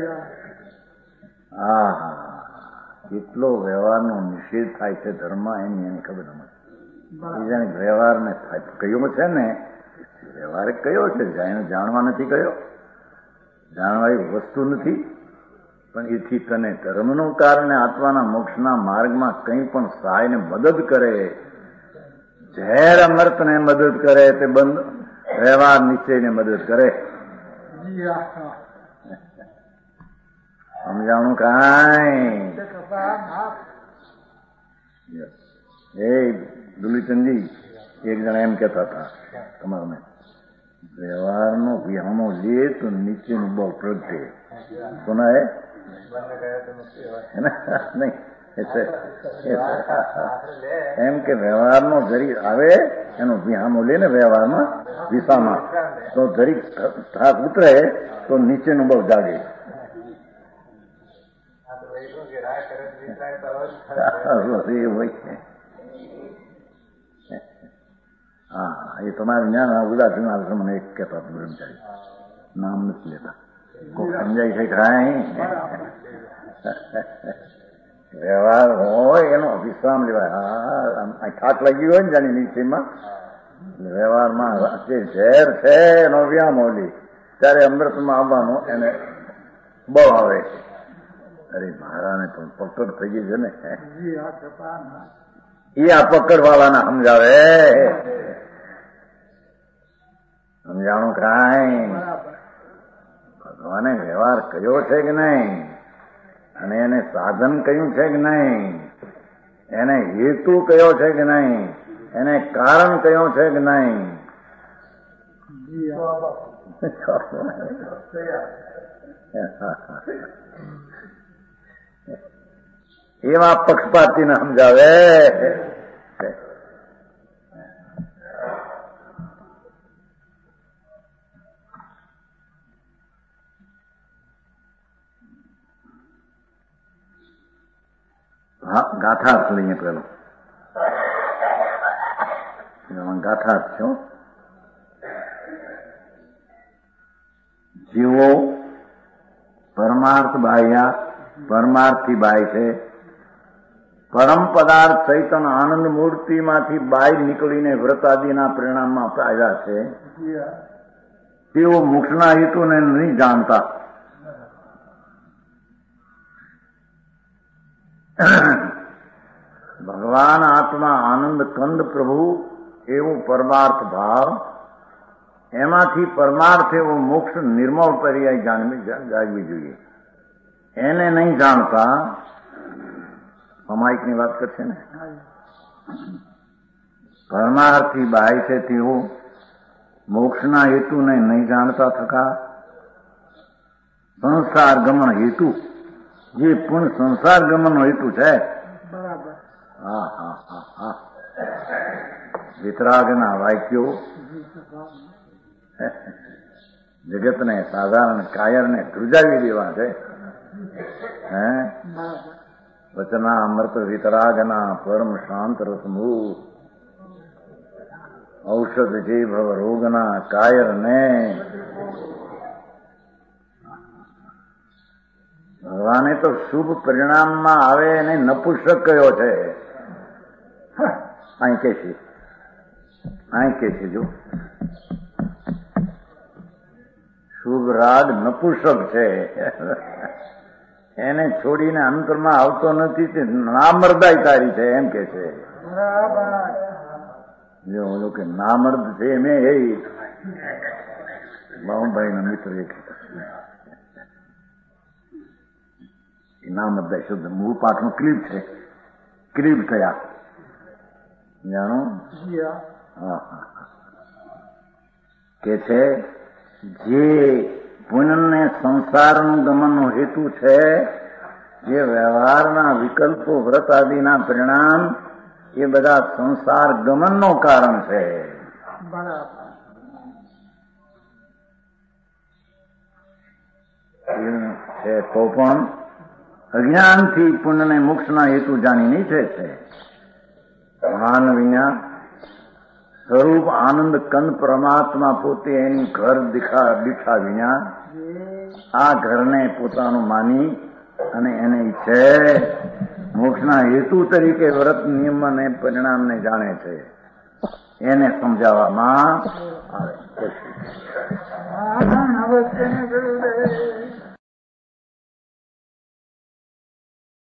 હા, કેટલો વ્યવહારનો નિષેધ થાય છે ધર્મમાં એની ખબર નથી. બીજાને વ્યવહારને કયો છે ને, વ્યવહાર કયો છે? જાણવા નથી કયો, જાણવા એ વસ્તુ નથી. પણ એથી તને ધર્મનું કારણે આત્માના મોક્ષના માર્ગમાં કંઈ પણ સહાયને મદદ કરે, ઝેર અમૃતને મદદ કરે તે બંધ વ્યવહાર નિશ્ચયને મદદ કરે. સમજાણું કાંઈ? એ દુલીચંદજી એક જણા એમ કહેતા હતા તમારે વ્યવહારનો વિહામો લે તો નીચેનું બહુ પ્રગટે. કોના નહીં એમ કે વ્યવહારનો જરી આવે એનો વિહામો લે ને વ્યવહારમાં દિશામાં તો જરી થાક ઉતરે તો નીચેનું બહુ જાગે. હા, એ તમારે જ્ઞાન ઉદાસીન આશ્રમને એક કહેતા બ્રહ્મચારી, નામ નથી લેતા, કોઈ સમજાય છે કાંઈ? વ્યવહાર હોય એનો વિશ્રામ લેવાય. હા, થાક લાગી હોય ને જાની નીચેમાં વ્યવહારમાં જે ઝેર છે એનો વ્યામો લે ત્યારે અમૃતમાં આવવાનો એને બહુ આવે. અરે મહારાને પણ પકડ થઈ ગઈ છે ને, એ આ પકડ વાળાને સમજાવે. સમજાણું કાંઈ? ભગવાને વ્યવહાર કયો છે કે નહીં, અને એને સાધન કયું છે કે નહીં, એને હેતુ કયો છે કે નહીં, એને કારણ કયો છે કે નહીં. એવા પક્ષપાતીને સમજાવે. હા, ગાથાર્થ લઈએ પેલો. ગાથાર્થ છો. જીવો પરમાર્થ બાહ્યા પરમાર્થથી બાહ્ય છે. પરમ પદાર્થ ચૈતન આનંદ મૂર્તિમાંથી બહાર નીકળીને વ્રતાદિના પરિણામમાં આવ્યા છે. તેઓ મોક્ષના હેતુને નહીં જાણતા. ભગવાન આત્મા આનંદ કંદ પ્રભુ એવો પરમાર્થ ભાવ, એમાંથી પરમાર્થ એવો મોક્ષ નિર્મળ પર્યાય જાગવી જોઈએ. એને નહીં જાણતા. અમાયકની વાત કરશે ને, પરમાર્થી બાય છે તેઓ મોક્ષના હેતુને નહીં જાણતા થકા સંસાર ગમન હેતુ, જે પૂર્ણ સંસાર ગમનનો હેતુ છે. હા હા હા હા, વિતરાગના વાક્યો જગતને સાધારણ કાયરને ધ્રુજાવી દેવા છે. હે વચના અમૃત વિતરાગના પરમ શાંત રસમૂત ઔષધ જે ભવ રોગના કાયરને ભગવાને તો શુભ પરિણામમાં આવે એને નપુંસક કયો છે. અહીં કે છે જો શુભ રાગ નપુંસક છે, એને છોડીને અંતરમાં આવતો નથી, તે નામર્દાય તારી છે એમ કે છે. જો ઓલો કે નામર્દ છે મેં એ બાહુભાઈ ના મિત્ર એક નામર્દાય શબ્દ મૂળ પાઠનું ક્લિપ છે, ક્લિપ થયા જાણો. હા કે છે જે પુણ્યને સંસારનું ગમનનો હેતુ છે, જે વ્યવહારના વિકલ્પો વ્રત આદિના પરિણામ એ બધા સંસાર ગમનનો કારણ છે. બરાબર. છે તો પણ અજ્ઞાનથી પુણ્યને મોક્ષના હેતુ જાણી નહીં છે. જ્ઞાન વિના સ્વરૂપ આનંદ કંદ પરમાત્મા પોતે એની ઘર દીઠા વિના આ ઘરને પોતાનું માની અને એને ઈચ્છે મોક્ષના હેતુ તરીકે વ્રત નિયમ અને પરિણામને જાણે છે. એને સમજાવવામાં આવે.